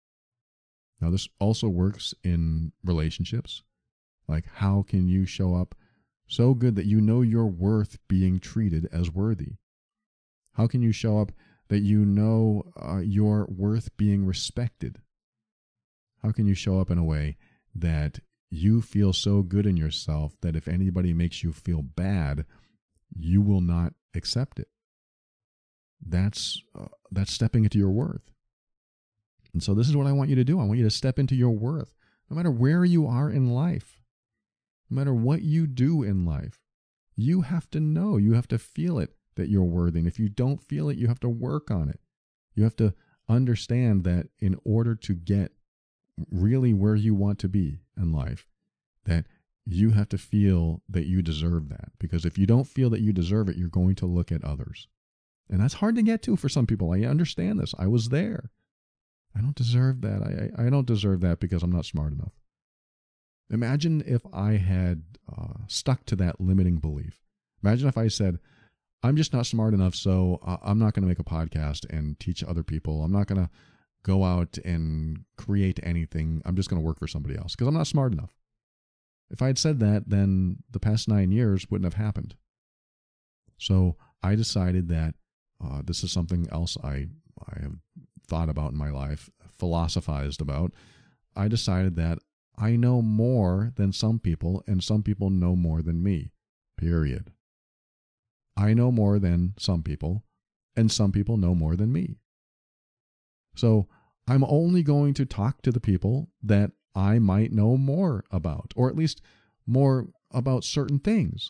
Now, this also works in relationships. Like, how can you show up so good that you know you're worth being treated as worthy? How can you show up that you know uh, you're worth being respected? How can you show up in a way that you feel so good in yourself that if anybody makes you feel bad, you will not accept it? That's uh, that's stepping into your worth. And so this is what I want you to do. I want you to step into your worth, no matter where you are in life, no matter what you do in life. You have to know, you have to feel it that you're worthy. And if you don't feel it, you have to work on it. You have to understand that in order to get really where you want to be in life, that you have to feel that you deserve that. Because if you don't feel that you deserve it, you're going to look at others. And that's hard to get to for some people. I understand this. I was there. I don't deserve that. I, I don't deserve that because I'm not smart enough. Imagine if I had uh, stuck to that limiting belief. Imagine if I said, I'm just not smart enough, so uh, I'm not going to make a podcast and teach other people. I'm not going to go out and create anything. I'm just going to work for somebody else because I'm not smart enough. If I had said that, then the past nine years wouldn't have happened. So I decided that uh, this is something else I, I have thought about in my life, philosophized about. I decided that I know more than some people, and some people know more than me, period. I know more than some people, and some people know more than me. So I'm only going to talk to the people that I might know more about, or at least more about certain things.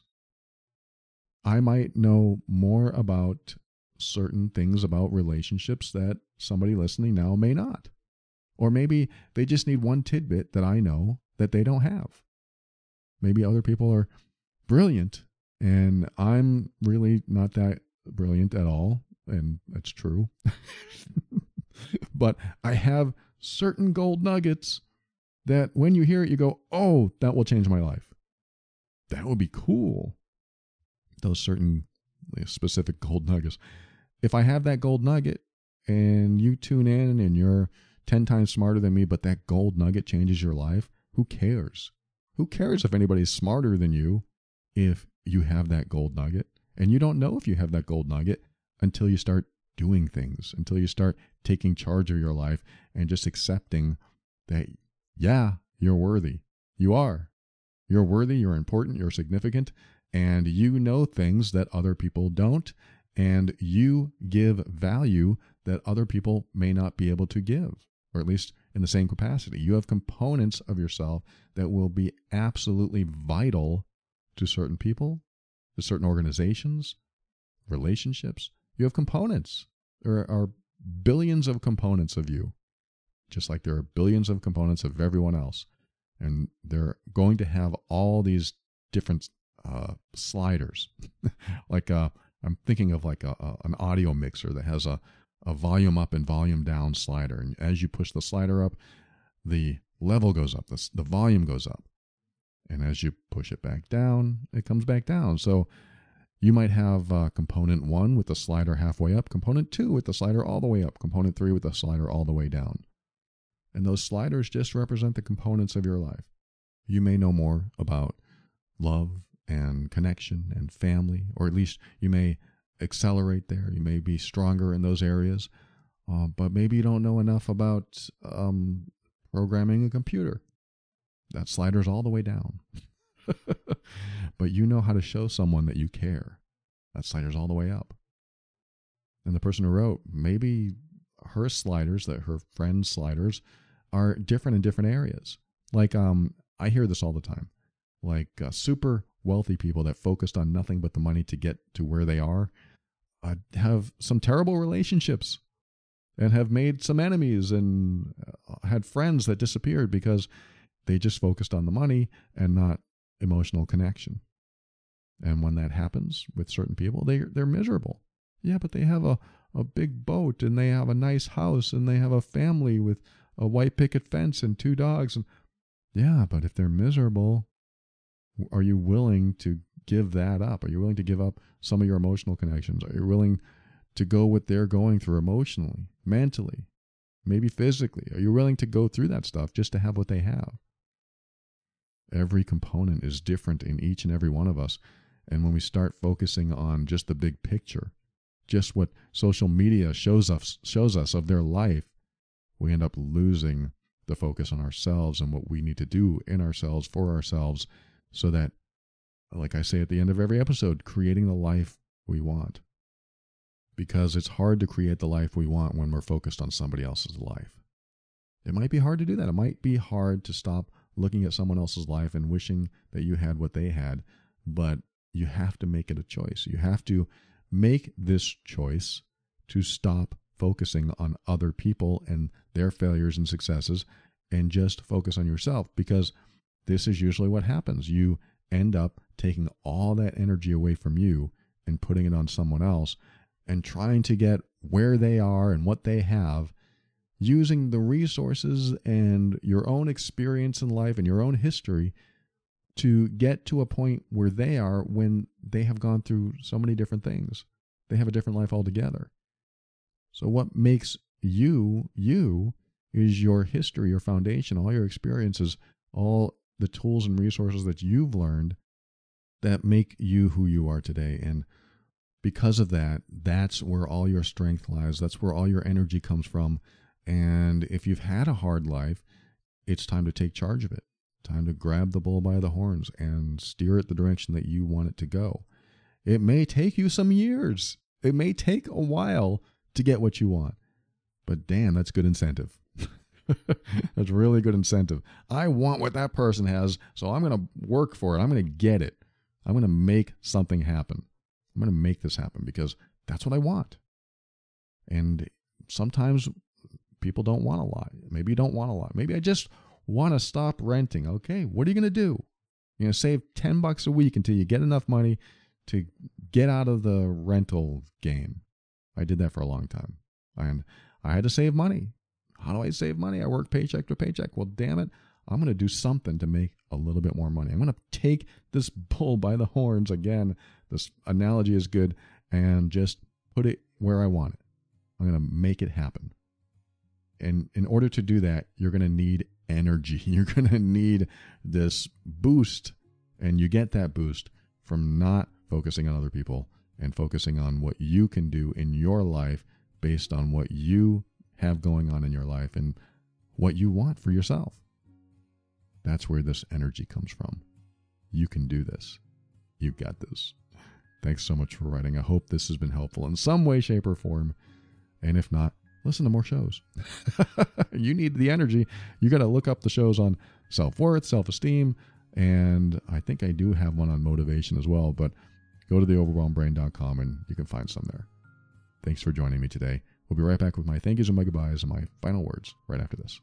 I might know more about certain things about relationships that somebody listening now may not. Or maybe they just need one tidbit that I know that they don't have. Maybe other people are brilliant and I'm really not that brilliant at all, and that's true. But I have certain gold nuggets that when you hear it, you go, oh, that will change my life. That would be cool. Those certain specific gold nuggets. If I have that gold nugget and you tune in and you're ten times smarter than me, but that gold nugget changes your life, who cares? Who cares if anybody's smarter than you if you have that gold nugget? And you don't know if you have that gold nugget until you start doing things, until you start taking charge of your life and just accepting that, yeah, you're worthy. You are. You're worthy, you're important, you're significant, and you know things that other people don't, and you give value that other people may not be able to give, or at least in the same capacity. You have components of yourself that will be absolutely vital to certain people, to certain organizations, relationships. You have components. There are billions of components of you, just like there are billions of components of everyone else. And they're going to have all these different uh, sliders. like uh, I'm thinking of like a, a, an audio mixer that has a, a volume up and volume down slider. And as you push the slider up, the level goes up, the, the volume goes up. And as you push it back down, it comes back down. So you might have uh, component one with the slider halfway up, component two with the slider all the way up, component three with the slider all the way down. And those sliders just represent the components of your life. You may know more about love and connection and family, or at least you may accelerate there. You may be stronger in those areas, uh, but maybe you don't know enough about um, programming a computer. That slider's all the way down. But you know how to show someone that you care. That slider's all the way up. And the person who wrote, maybe her sliders, that her friend's sliders, are different in different areas. Like, um, I hear this all the time. Like uh, super wealthy people that focused on nothing but the money to get to where they are uh, have some terrible relationships and have made some enemies and uh, had friends that disappeared because they just focused on the money and not emotional connection. And when that happens with certain people, they, they're miserable. Yeah, but they have a, a big boat and they have a nice house and they have a family with a white picket fence and two dogs. And yeah, but if they're miserable, are you willing to give that up? Are you willing to give up some of your emotional connections? Are you willing to go what they're going through emotionally, mentally, maybe physically? Are you willing to go through that stuff just to have what they have? Every component is different in each and every one of us. And when we start focusing on just the big picture, just what social media shows us shows us of their life, we end up losing the focus on ourselves and what we need to do in ourselves, for ourselves, so that, like I say at the end of every episode, creating the life we want. Because it's hard to create the life we want when we're focused on somebody else's life. It might be hard to do that. It might be hard to stop looking at someone else's life and wishing that you had what they had, but you have to make it a choice. You have to make this choice to stop focusing on other people and their failures and successes and just focus on yourself, because this is usually what happens. You end up taking all that energy away from you and putting it on someone else and trying to get where they are and what they have, using the resources and your own experience in life and your own history to get to a point where they are when they have gone through so many different things. They have a different life altogether. So what makes you, you, is your history, your foundation, all your experiences, all the tools and resources that you've learned that make you who you are today. And because of that, that's where all your strength lies. That's where all your energy comes from. And if you've had a hard life, it's time to take charge of it. Time to grab the bull by the horns and steer it the direction that you want it to go. It may take you some years. It may take a while to get what you want. But damn, that's good incentive. That's really good incentive. I want what that person has, so I'm going to work for it. I'm going to get it. I'm going to make something happen. I'm going to make this happen because that's what I want. And sometimes people don't want a lot. Maybe you don't want a lot. Maybe I just want to stop renting. Okay, what are you going to do? You're going to save ten bucks a week until you get enough money to get out of the rental game. I did that for a long time. And I had to save money. How do I save money? I work paycheck to paycheck. Well, damn it. I'm going to do something to make a little bit more money. I'm going to take this bull by the horns again. This analogy is good, and just put it where I want it. I'm going to make it happen. And in order to do that, you're going to need energy. You're going to need this boost. And you get that boost from not focusing on other people and focusing on what you can do in your life based on what you have going on in your life and what you want for yourself. That's where this energy comes from. You can do this. You've got this. Thanks so much for writing. I hope this has been helpful in some way, shape, or form. And if not, listen to more shows. You need the energy. You got to look up the shows on self-worth, self-esteem, and I think I do have one on motivation as well, but go to the overwhelmed brain dot com and you can find some there. Thanks for joining me today. We'll be right back with my thank yous and my goodbyes and my final words right after this.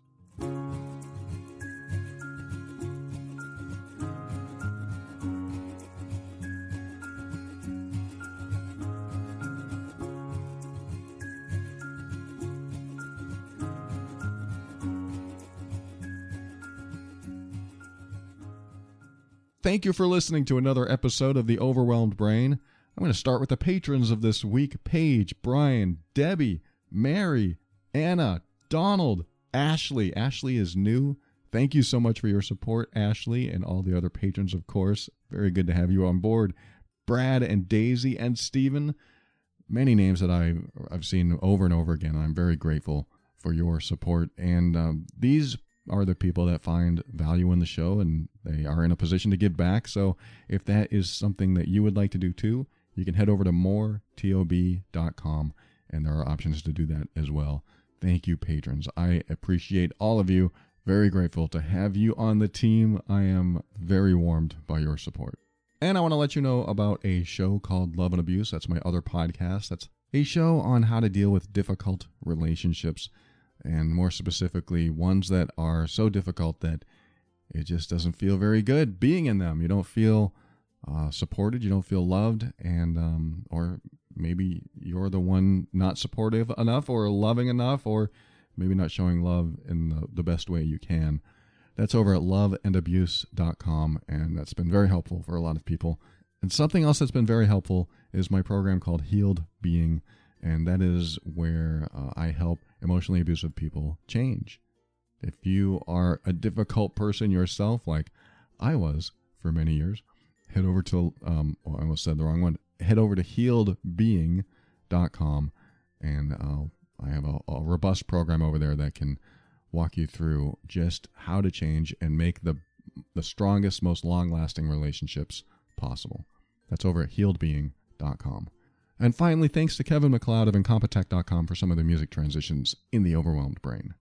Thank you for listening to another episode of The Overwhelmed Brain. I'm going to start with the patrons of this week: Paige, Brian, Debbie, Mary, Anna, Donald, Ashley. Ashley is new. Thank you so much for your support, Ashley, and all the other patrons, of course. Very good to have you on board. Brad and Daisy and Stephen. Many names that I've, I've seen over and over again. I'm very grateful for your support. And um, these are the people that find value in the show, and they are in a position to give back. So if that is something that you would like to do too, you can head over to more tob dot com, and there are options to do that as well. Thank you, patrons. I appreciate all of you. Very grateful to have you on the team. I am very warmed by your support. And I want to let you know about a show called Love and Abuse. That's my other podcast. That's a show on how to deal with difficult relationships, and more specifically, ones that are so difficult that it just doesn't feel very good being in them. You don't feel uh, supported, you don't feel loved, and um, or maybe you're the one not supportive enough or loving enough, or maybe not showing love in the, the best way you can. That's over at love and abuse dot com, and that's been very helpful for a lot of people. And something else that's been very helpful is my program called Healed Being, and that is where uh, I help emotionally abusive people change. If you are a difficult person yourself, like I was for many years, head over to, um, oh, I almost said the wrong one, head over to healed being dot com, and uh, I have a, a robust program over there that can walk you through just how to change and make the the strongest, most long-lasting relationships possible. That's over at healed being dot com. And finally, thanks to Kevin MacLeod of incompetech dot com for some of the music transitions in The Overwhelmed Brain.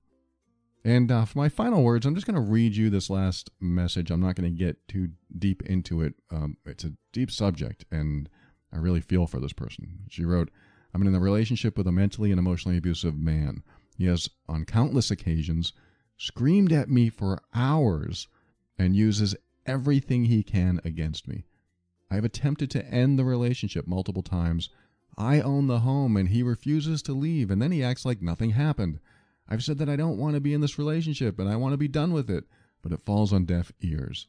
And uh, for my final words, I'm just going to read you this last message. I'm not going to get too deep into it. Um, it's a deep subject, and I really feel for this person. She wrote, I'm in a relationship with a mentally and emotionally abusive man. He has, on countless occasions, screamed at me for hours and uses everything he can against me. I have attempted to end the relationship multiple times. I own the home, and he refuses to leave, and then he acts like nothing happened. I've said that I don't want to be in this relationship, and I want to be done with it, but it falls on deaf ears.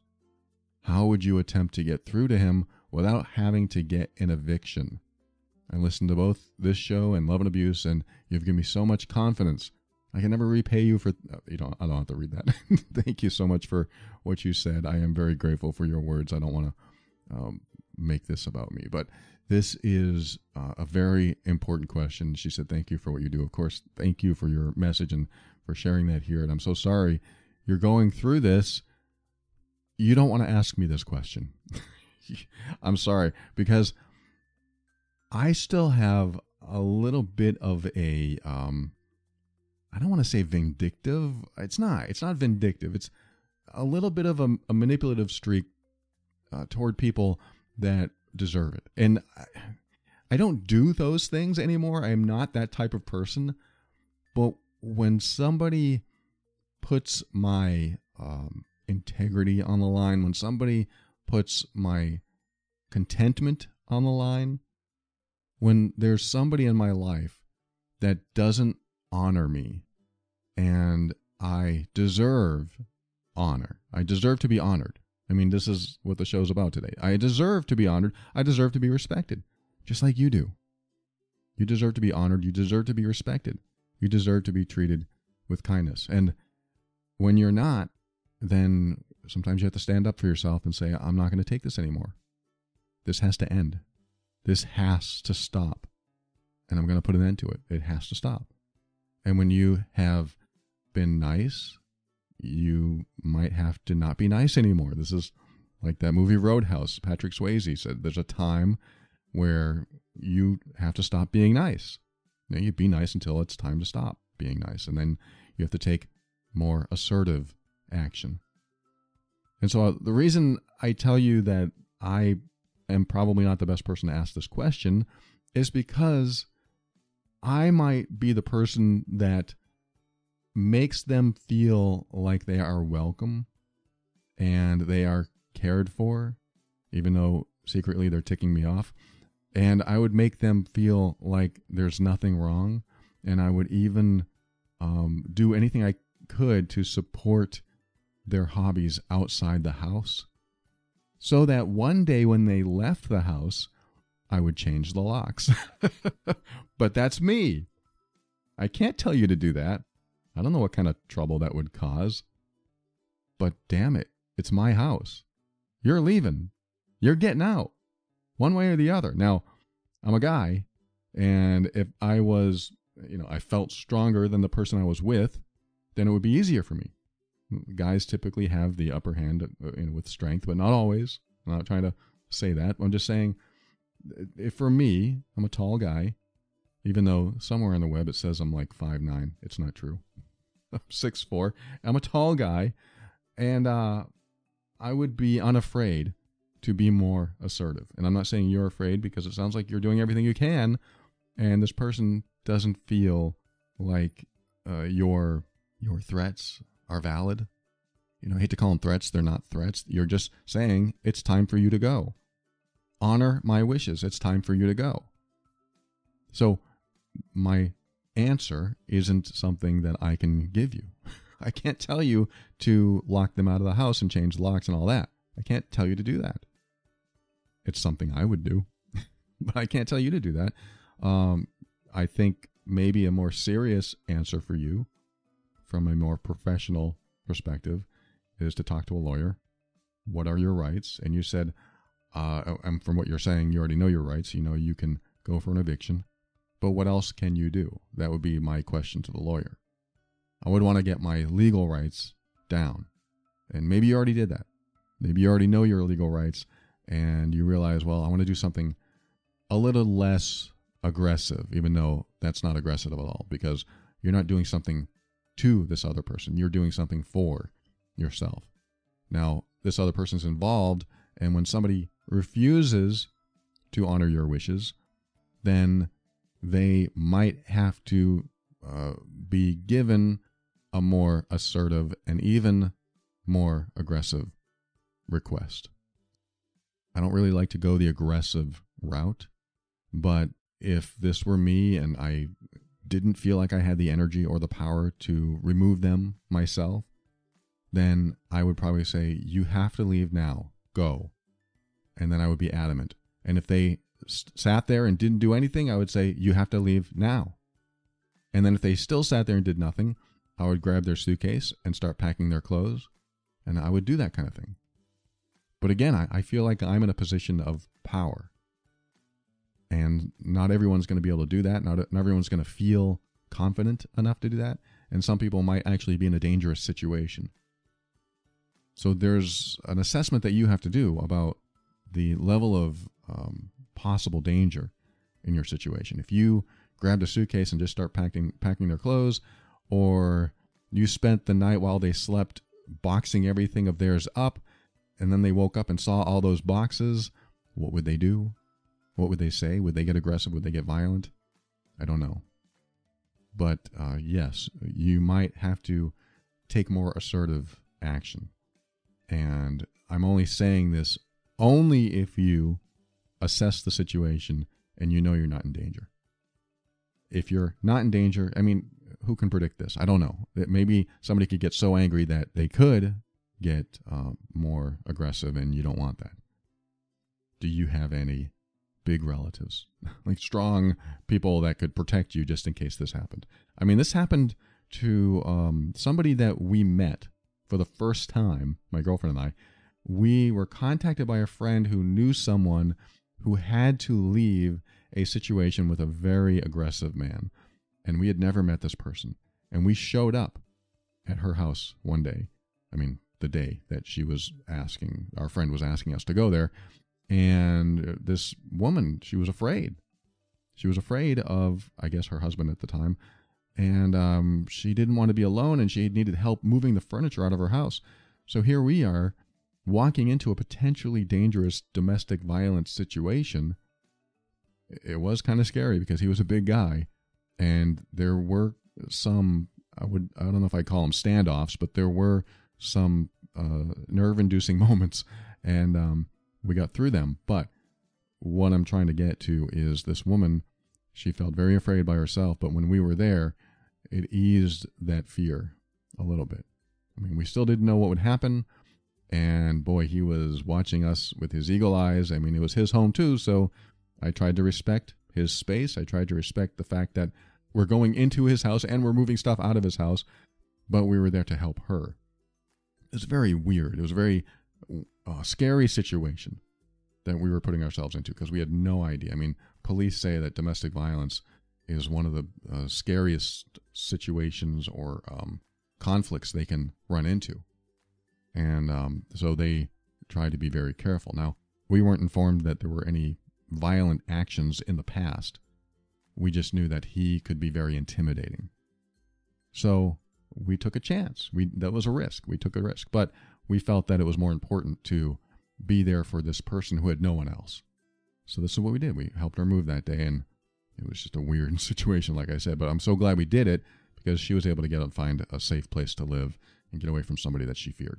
How would you attempt to get through to him without having to get an eviction? I listened to both this show and Love and Abuse, and you've given me so much confidence. I can never repay you for... You know, I don't have to read that. Thank you so much for what you said. I am very grateful for your words. I don't want to um, make this about me, but this is uh, a very important question. She said, thank you for what you do. Of course, thank you for your message and for sharing that here. And I'm so sorry you're going through this. You don't want to ask me this question. I'm sorry, because I still have a little bit of a, um, I don't want to say vindictive. It's not. It's not vindictive. It's a little bit of a, a manipulative streak uh, toward people that deserve it. And I, I don't do those things anymore. I am not that type of person. But when somebody puts my um, integrity on the line, when somebody puts my contentment on the line, when there's somebody in my life that doesn't honor me and I deserve honor. I deserve to be honored. I mean, this is what the show's about today. I deserve to be honored. I deserve to be respected, just like you do. You deserve to be honored. You deserve to be respected. You deserve to be treated with kindness. And when you're not, then sometimes you have to stand up for yourself and say, I'm not going to take this anymore. This has to end. This has to stop. And I'm going to put an end to it. It has to stop. And when you have been nice, you might have to not be nice anymore. This is like that movie Roadhouse. Patrick Swayze said there's a time where you have to stop being nice. You know, you be nice until it's time to stop being nice. And then you have to take more assertive action. And so uh, the reason I tell you that I am probably not the best person to ask this question is because I might be the person that makes them feel like they are welcome and they are cared for, even though secretly they're ticking me off. And I would make them feel like there's nothing wrong. And I would even um, do anything I could to support their hobbies outside the house, so that one day when they left the house, I would change the locks. But that's me. I can't tell you to do that. I don't know what kind of trouble that would cause. But damn it, it's my house. You're leaving. You're getting out. One way or the other. Now, I'm a guy, and if I was, you know, I felt stronger than the person I was with, then it would be easier for me. Guys typically have the upper hand, you know, with strength, but not always. I'm not trying to say that. I'm just saying, if for me, I'm a tall guy, even though somewhere on the web it says I'm like five nine. It's not true. I'm six four. I'm a tall guy, and uh, I would be unafraid to be more assertive. And I'm not saying you're afraid, because it sounds like you're doing everything you can, and this person doesn't feel like uh, your your threats are valid. You know, I hate to call them threats. They're not threats. You're just saying it's time for you to go. Honor my wishes. It's time for you to go. So my answer isn't something that I can give you. I can't tell you to lock them out of the house and change the locks and all that. I can't tell you to do that. It's something I would do, but I can't tell you to do that. Um, I think maybe a more serious answer for you, from a more professional perspective, is to talk to a lawyer. What are your rights? And you said, uh, and from what you're saying, you already know your rights. You know you can go for an eviction. But what else can you do? That would be my question to the lawyer. I would want to get my legal rights down. And maybe you already did that. Maybe you already know your legal rights, and you realize, well, I want to do something a little less aggressive, even though that's not aggressive at all, because you're not doing something to this other person. You're doing something for yourself. Now, this other person's involved, and when somebody refuses to honor your wishes, then they might have to uh, be given a more assertive and even more aggressive request. I don't really like to go the aggressive route, but if this were me and I didn't feel like I had the energy or the power to remove them myself, then I would probably say, you have to leave now, go. And then I would be adamant. And if they st- sat there and didn't do anything, I would say, you have to leave now. And then if they still sat there and did nothing, I would grab their suitcase and start packing their clothes. And I would do that kind of thing. But again, I, I feel like I'm in a position of power. And not everyone's going to be able to do that. Not, not everyone's going to feel confident enough to do that. And some people might actually be in a dangerous situation. So there's an assessment that you have to do about the level of um, possible danger in your situation. If you grabbed a suitcase and just start packing packing their clothes, or you spent the night while they slept boxing everything of theirs up, and then they woke up and saw all those boxes, what would they do? What would they say? Would they get aggressive? Would they get violent? I don't know. But uh, yes, you might have to take more assertive action. And I'm only saying this only if you assess the situation and you know you're not in danger. If you're not in danger, I mean, who can predict this? I don't know. Maybe somebody could get so angry that they could get uh, more aggressive, and you don't want that. Do you have any big relatives, like strong people that could protect you just in case this happened? I mean, this happened to um, somebody that we met for the first time, my girlfriend and I. We were contacted by a friend who knew someone who had to leave a situation with a very aggressive man. And we had never met this person. And we showed up at her house one day. I mean, the day that she was asking, our friend was asking us to go there. And this woman, she was afraid. She was afraid of, I guess, her husband at the time. And um, she didn't want to be alone, and she needed help moving the furniture out of her house. So here we are, walking into a potentially dangerous domestic violence situation. It was kind of scary because he was a big guy, and there were some, I would, I don't know if I'd call them standoffs, but there were some uh, nerve-inducing moments, and um, we got through them. But what I'm trying to get to is this woman, she felt very afraid by herself, but when we were there, it eased that fear a little bit. I mean, we still didn't know what would happen, and boy, he was watching us with his eagle eyes. I mean, it was his home too, so I tried to respect his space. I tried to respect the fact that we're going into his house and we're moving stuff out of his house, but we were there to help her. It was very weird. It was a very uh, scary situation that we were putting ourselves into because we had no idea. I mean, police say that domestic violence is one of the uh, scariest situations or um, conflicts they can run into. And um, so they try to be very careful. Now, we weren't informed that there were any violent actions in the past. We just knew that he could be very intimidating. So we took a chance. We that was a risk. We took a risk. But we felt that it was more important to be there for this person who had no one else. So this is what we did. We helped her move that day, and it was just a weird situation, like I said. But I'm so glad we did it because she was able to get out and find a safe place to live and get away from somebody that she feared.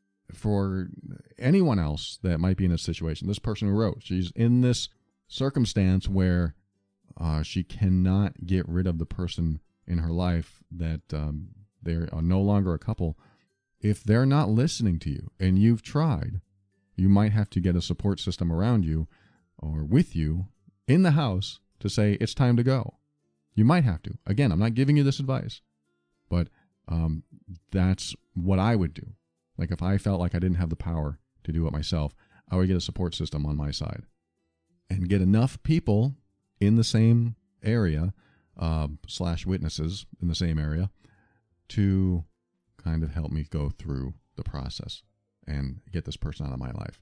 For anyone else that might be in a situation, this person who wrote, she's in this circumstance where uh, she cannot get rid of the person in her life that um, they are no longer a couple. If they're not listening to you and you've tried, you might have to get a support system around you or with you in the house to say it's time to go. You might have to. Again, I'm not giving you this advice, but um, that's what I would do. Like if I felt like I didn't have the power to do it myself, I would get a support system on my side and get enough people in the same area, uh, slash witnesses in the same area, to kind of help me go through the process and get this person out of my life.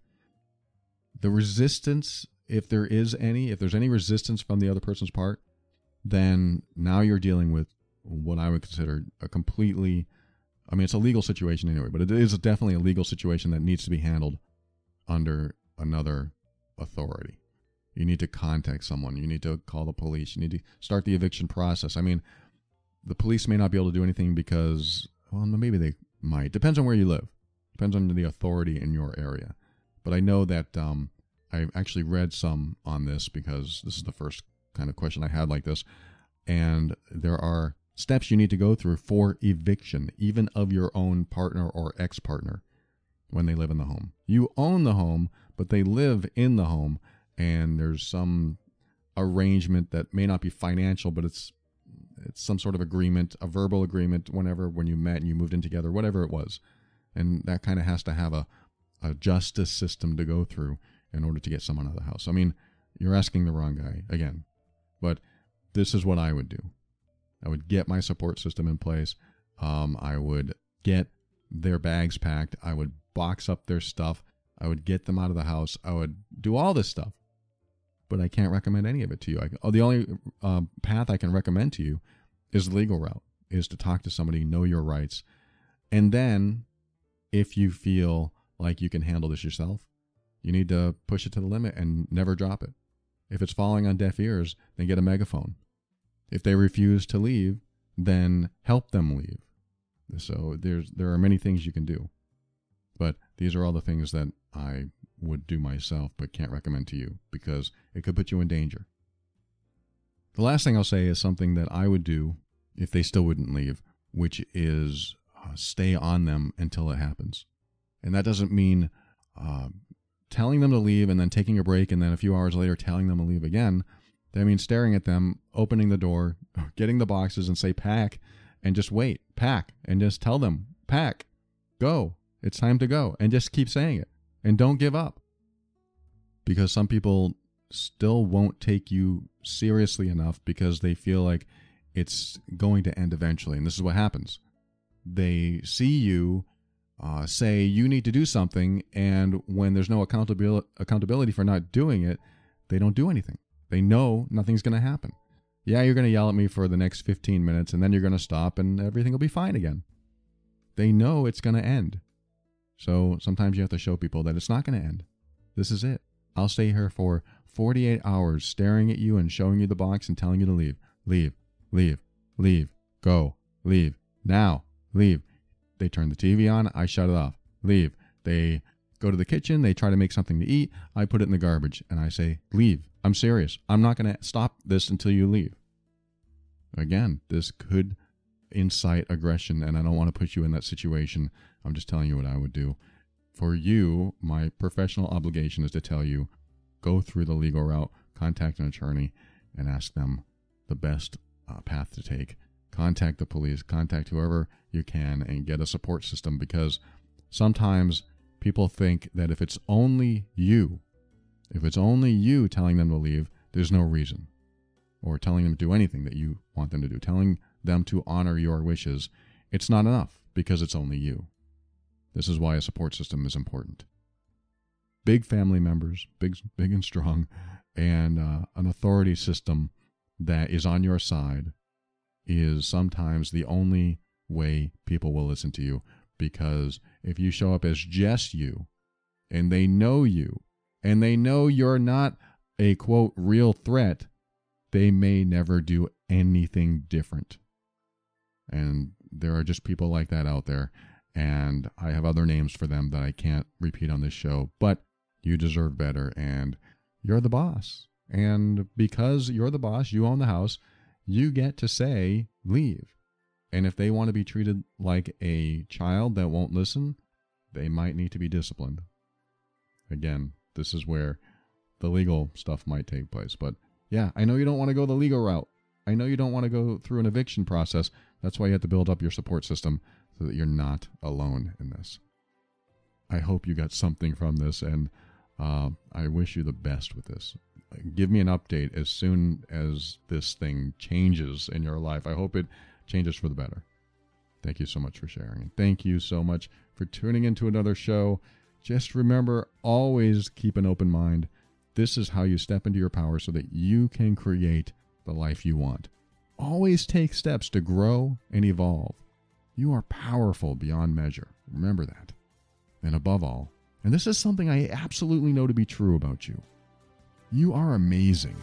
The resistance, if there is any, if there's any resistance from the other person's part, then now you're dealing with what I would consider a completely, I mean, it's a legal situation anyway, but it is definitely a legal situation that needs to be handled under another authority. You need to contact someone. You need to call the police. You need to start the eviction process. I mean, the police may not be able to do anything because, well, maybe they might. Depends on where you live. Depends on the authority in your area. But I know that um, I actually read some on this because this is the first kind of question I had like this. And there are steps you need to go through for eviction, even of your own partner or ex-partner when they live in the home. You own the home, but they live in the home, and there's some arrangement that may not be financial, but it's it's some sort of agreement, a verbal agreement whenever, when you met and you moved in together, whatever it was. And that kind of has to have a, a justice system to go through in order to get someone out of the house. I mean, you're asking the wrong guy, again. But this is what I would do. I would get my support system in place. Um, I would get their bags packed. I would box up their stuff. I would get them out of the house. I would do all this stuff. But I can't recommend any of it to you. I, oh, the only uh, path I can recommend to you is the legal route, is to talk to somebody, know your rights. And then, if you feel like you can handle this yourself, you need to push it to the limit and never drop it. If it's falling on deaf ears, then get a megaphone. If they refuse to leave, then help them leave. So there's there are many things you can do. But these are all the things that I would do myself but can't recommend to you because it could put you in danger. The last thing I'll say is something that I would do if they still wouldn't leave, which is uh, stay on them until it happens. And that doesn't mean uh, telling them to leave and then taking a break and then a few hours later telling them to leave again. That means staring at them, opening the door, getting the boxes and say pack, and just wait, pack, and just tell them, pack, go, it's time to go, and just keep saying it. And don't give up. Because some people still won't take you seriously enough because they feel like it's going to end eventually. And this is what happens. They see you uh, say you need to do something, and when there's no accountability accountability for not doing it, they don't do anything. They know nothing's going to happen. Yeah, you're going to yell at me for the next fifteen minutes, and then you're going to stop, and everything will be fine again. They know it's going to end. So sometimes you have to show people that it's not going to end. This is it. I'll stay here for forty-eight hours staring at you and showing you the box and telling you to leave. Leave, leave, leave, go, leave, now, leave. They turn the T V on, I shut it off. Leave. They go to the kitchen, they try to make something to eat, I put it in the garbage, and I say, leave. I'm serious. I'm not going to stop this until you leave. Again, this could incite aggression, and I don't want to put you in that situation. I'm just telling you what I would do. For you, my professional obligation is to tell you, go through the legal route, contact an attorney, and ask them the best uh, path to take. Contact the police, contact whoever you can, and get a support system, because sometimes people think that if it's only you, if it's only you telling them to leave, there's no reason. Or telling them to do anything that you want them to do. Telling them to honor your wishes, it's not enough because it's only you. This is why a support system is important. Big family members, big, big and strong, and uh, an authority system that is on your side is sometimes the only way people will listen to you. Because if you show up as just you, and they know you, and they know you're not a, quote, real threat, they may never do anything different. And there are just people like that out there. And I have other names for them that I can't repeat on this show. But you deserve better, and you're the boss. And because you're the boss, you own the house, you get to say, leave. And if they want to be treated like a child that won't listen, they might need to be disciplined. Again, this is where the legal stuff might take place. But yeah, I know you don't want to go the legal route. I know you don't want to go through an eviction process. That's why you have to build up your support system so that you're not alone in this. I hope you got something from this, and uh, I wish you the best with this. Give me an update as soon as this thing changes in your life. I hope it changes for the better. Thank you so much for sharing. And thank you so much for tuning into another show. Just remember, always keep an open mind. This is how you step into your power so that you can create the life you want. Always take steps to grow and evolve. You are powerful beyond measure. Remember that. And above all, and this is something I absolutely know to be true about you, you are amazing.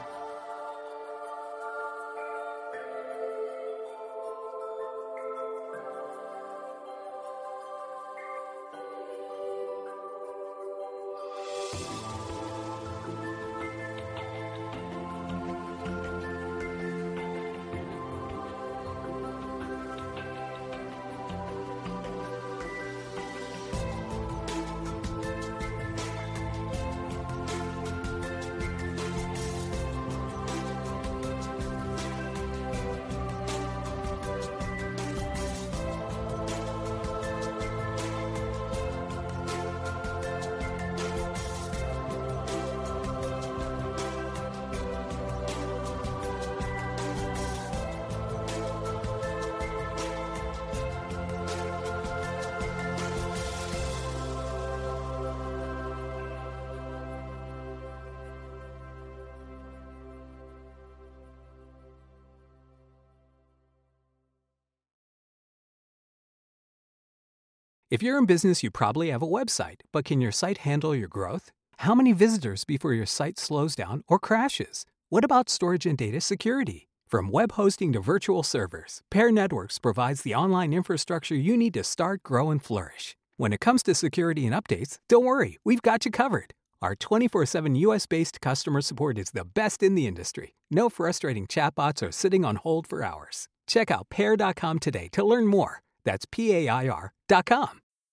If you're in business, you probably have a website, but can your site handle your growth? How many visitors before your site slows down or crashes? What about storage and data security? From web hosting to virtual servers, Pair Networks provides the online infrastructure you need to start, grow, and flourish. When it comes to security and updates, don't worry, we've got you covered. Our twenty-four seven U S-based customer support is the best in the industry. No frustrating chatbots or sitting on hold for hours. Check out pair dot com today to learn more. That's P A I R dot com.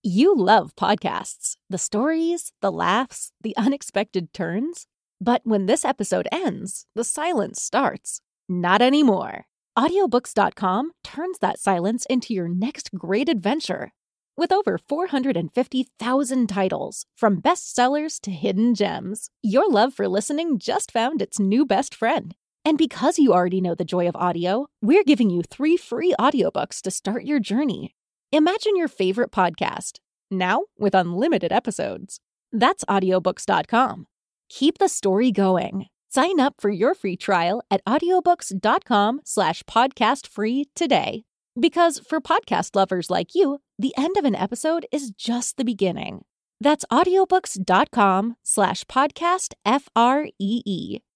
You love podcasts, the stories, the laughs, the unexpected turns. But when this episode ends, the silence starts. Not anymore. Audiobooks dot com turns that silence into your next great adventure. With over four hundred fifty thousand titles, from bestsellers to hidden gems, your love for listening just found its new best friend. And because you already know the joy of audio, we're giving you three free audiobooks to start your journey. Imagine your favorite podcast, now with unlimited episodes. That's audiobooks dot com. Keep the story going. Sign up for your free trial at audiobooks dot com slash podcast free today. Because for podcast lovers like you, the end of an episode is just the beginning. That's audiobooks dot com slash podcast F R E E.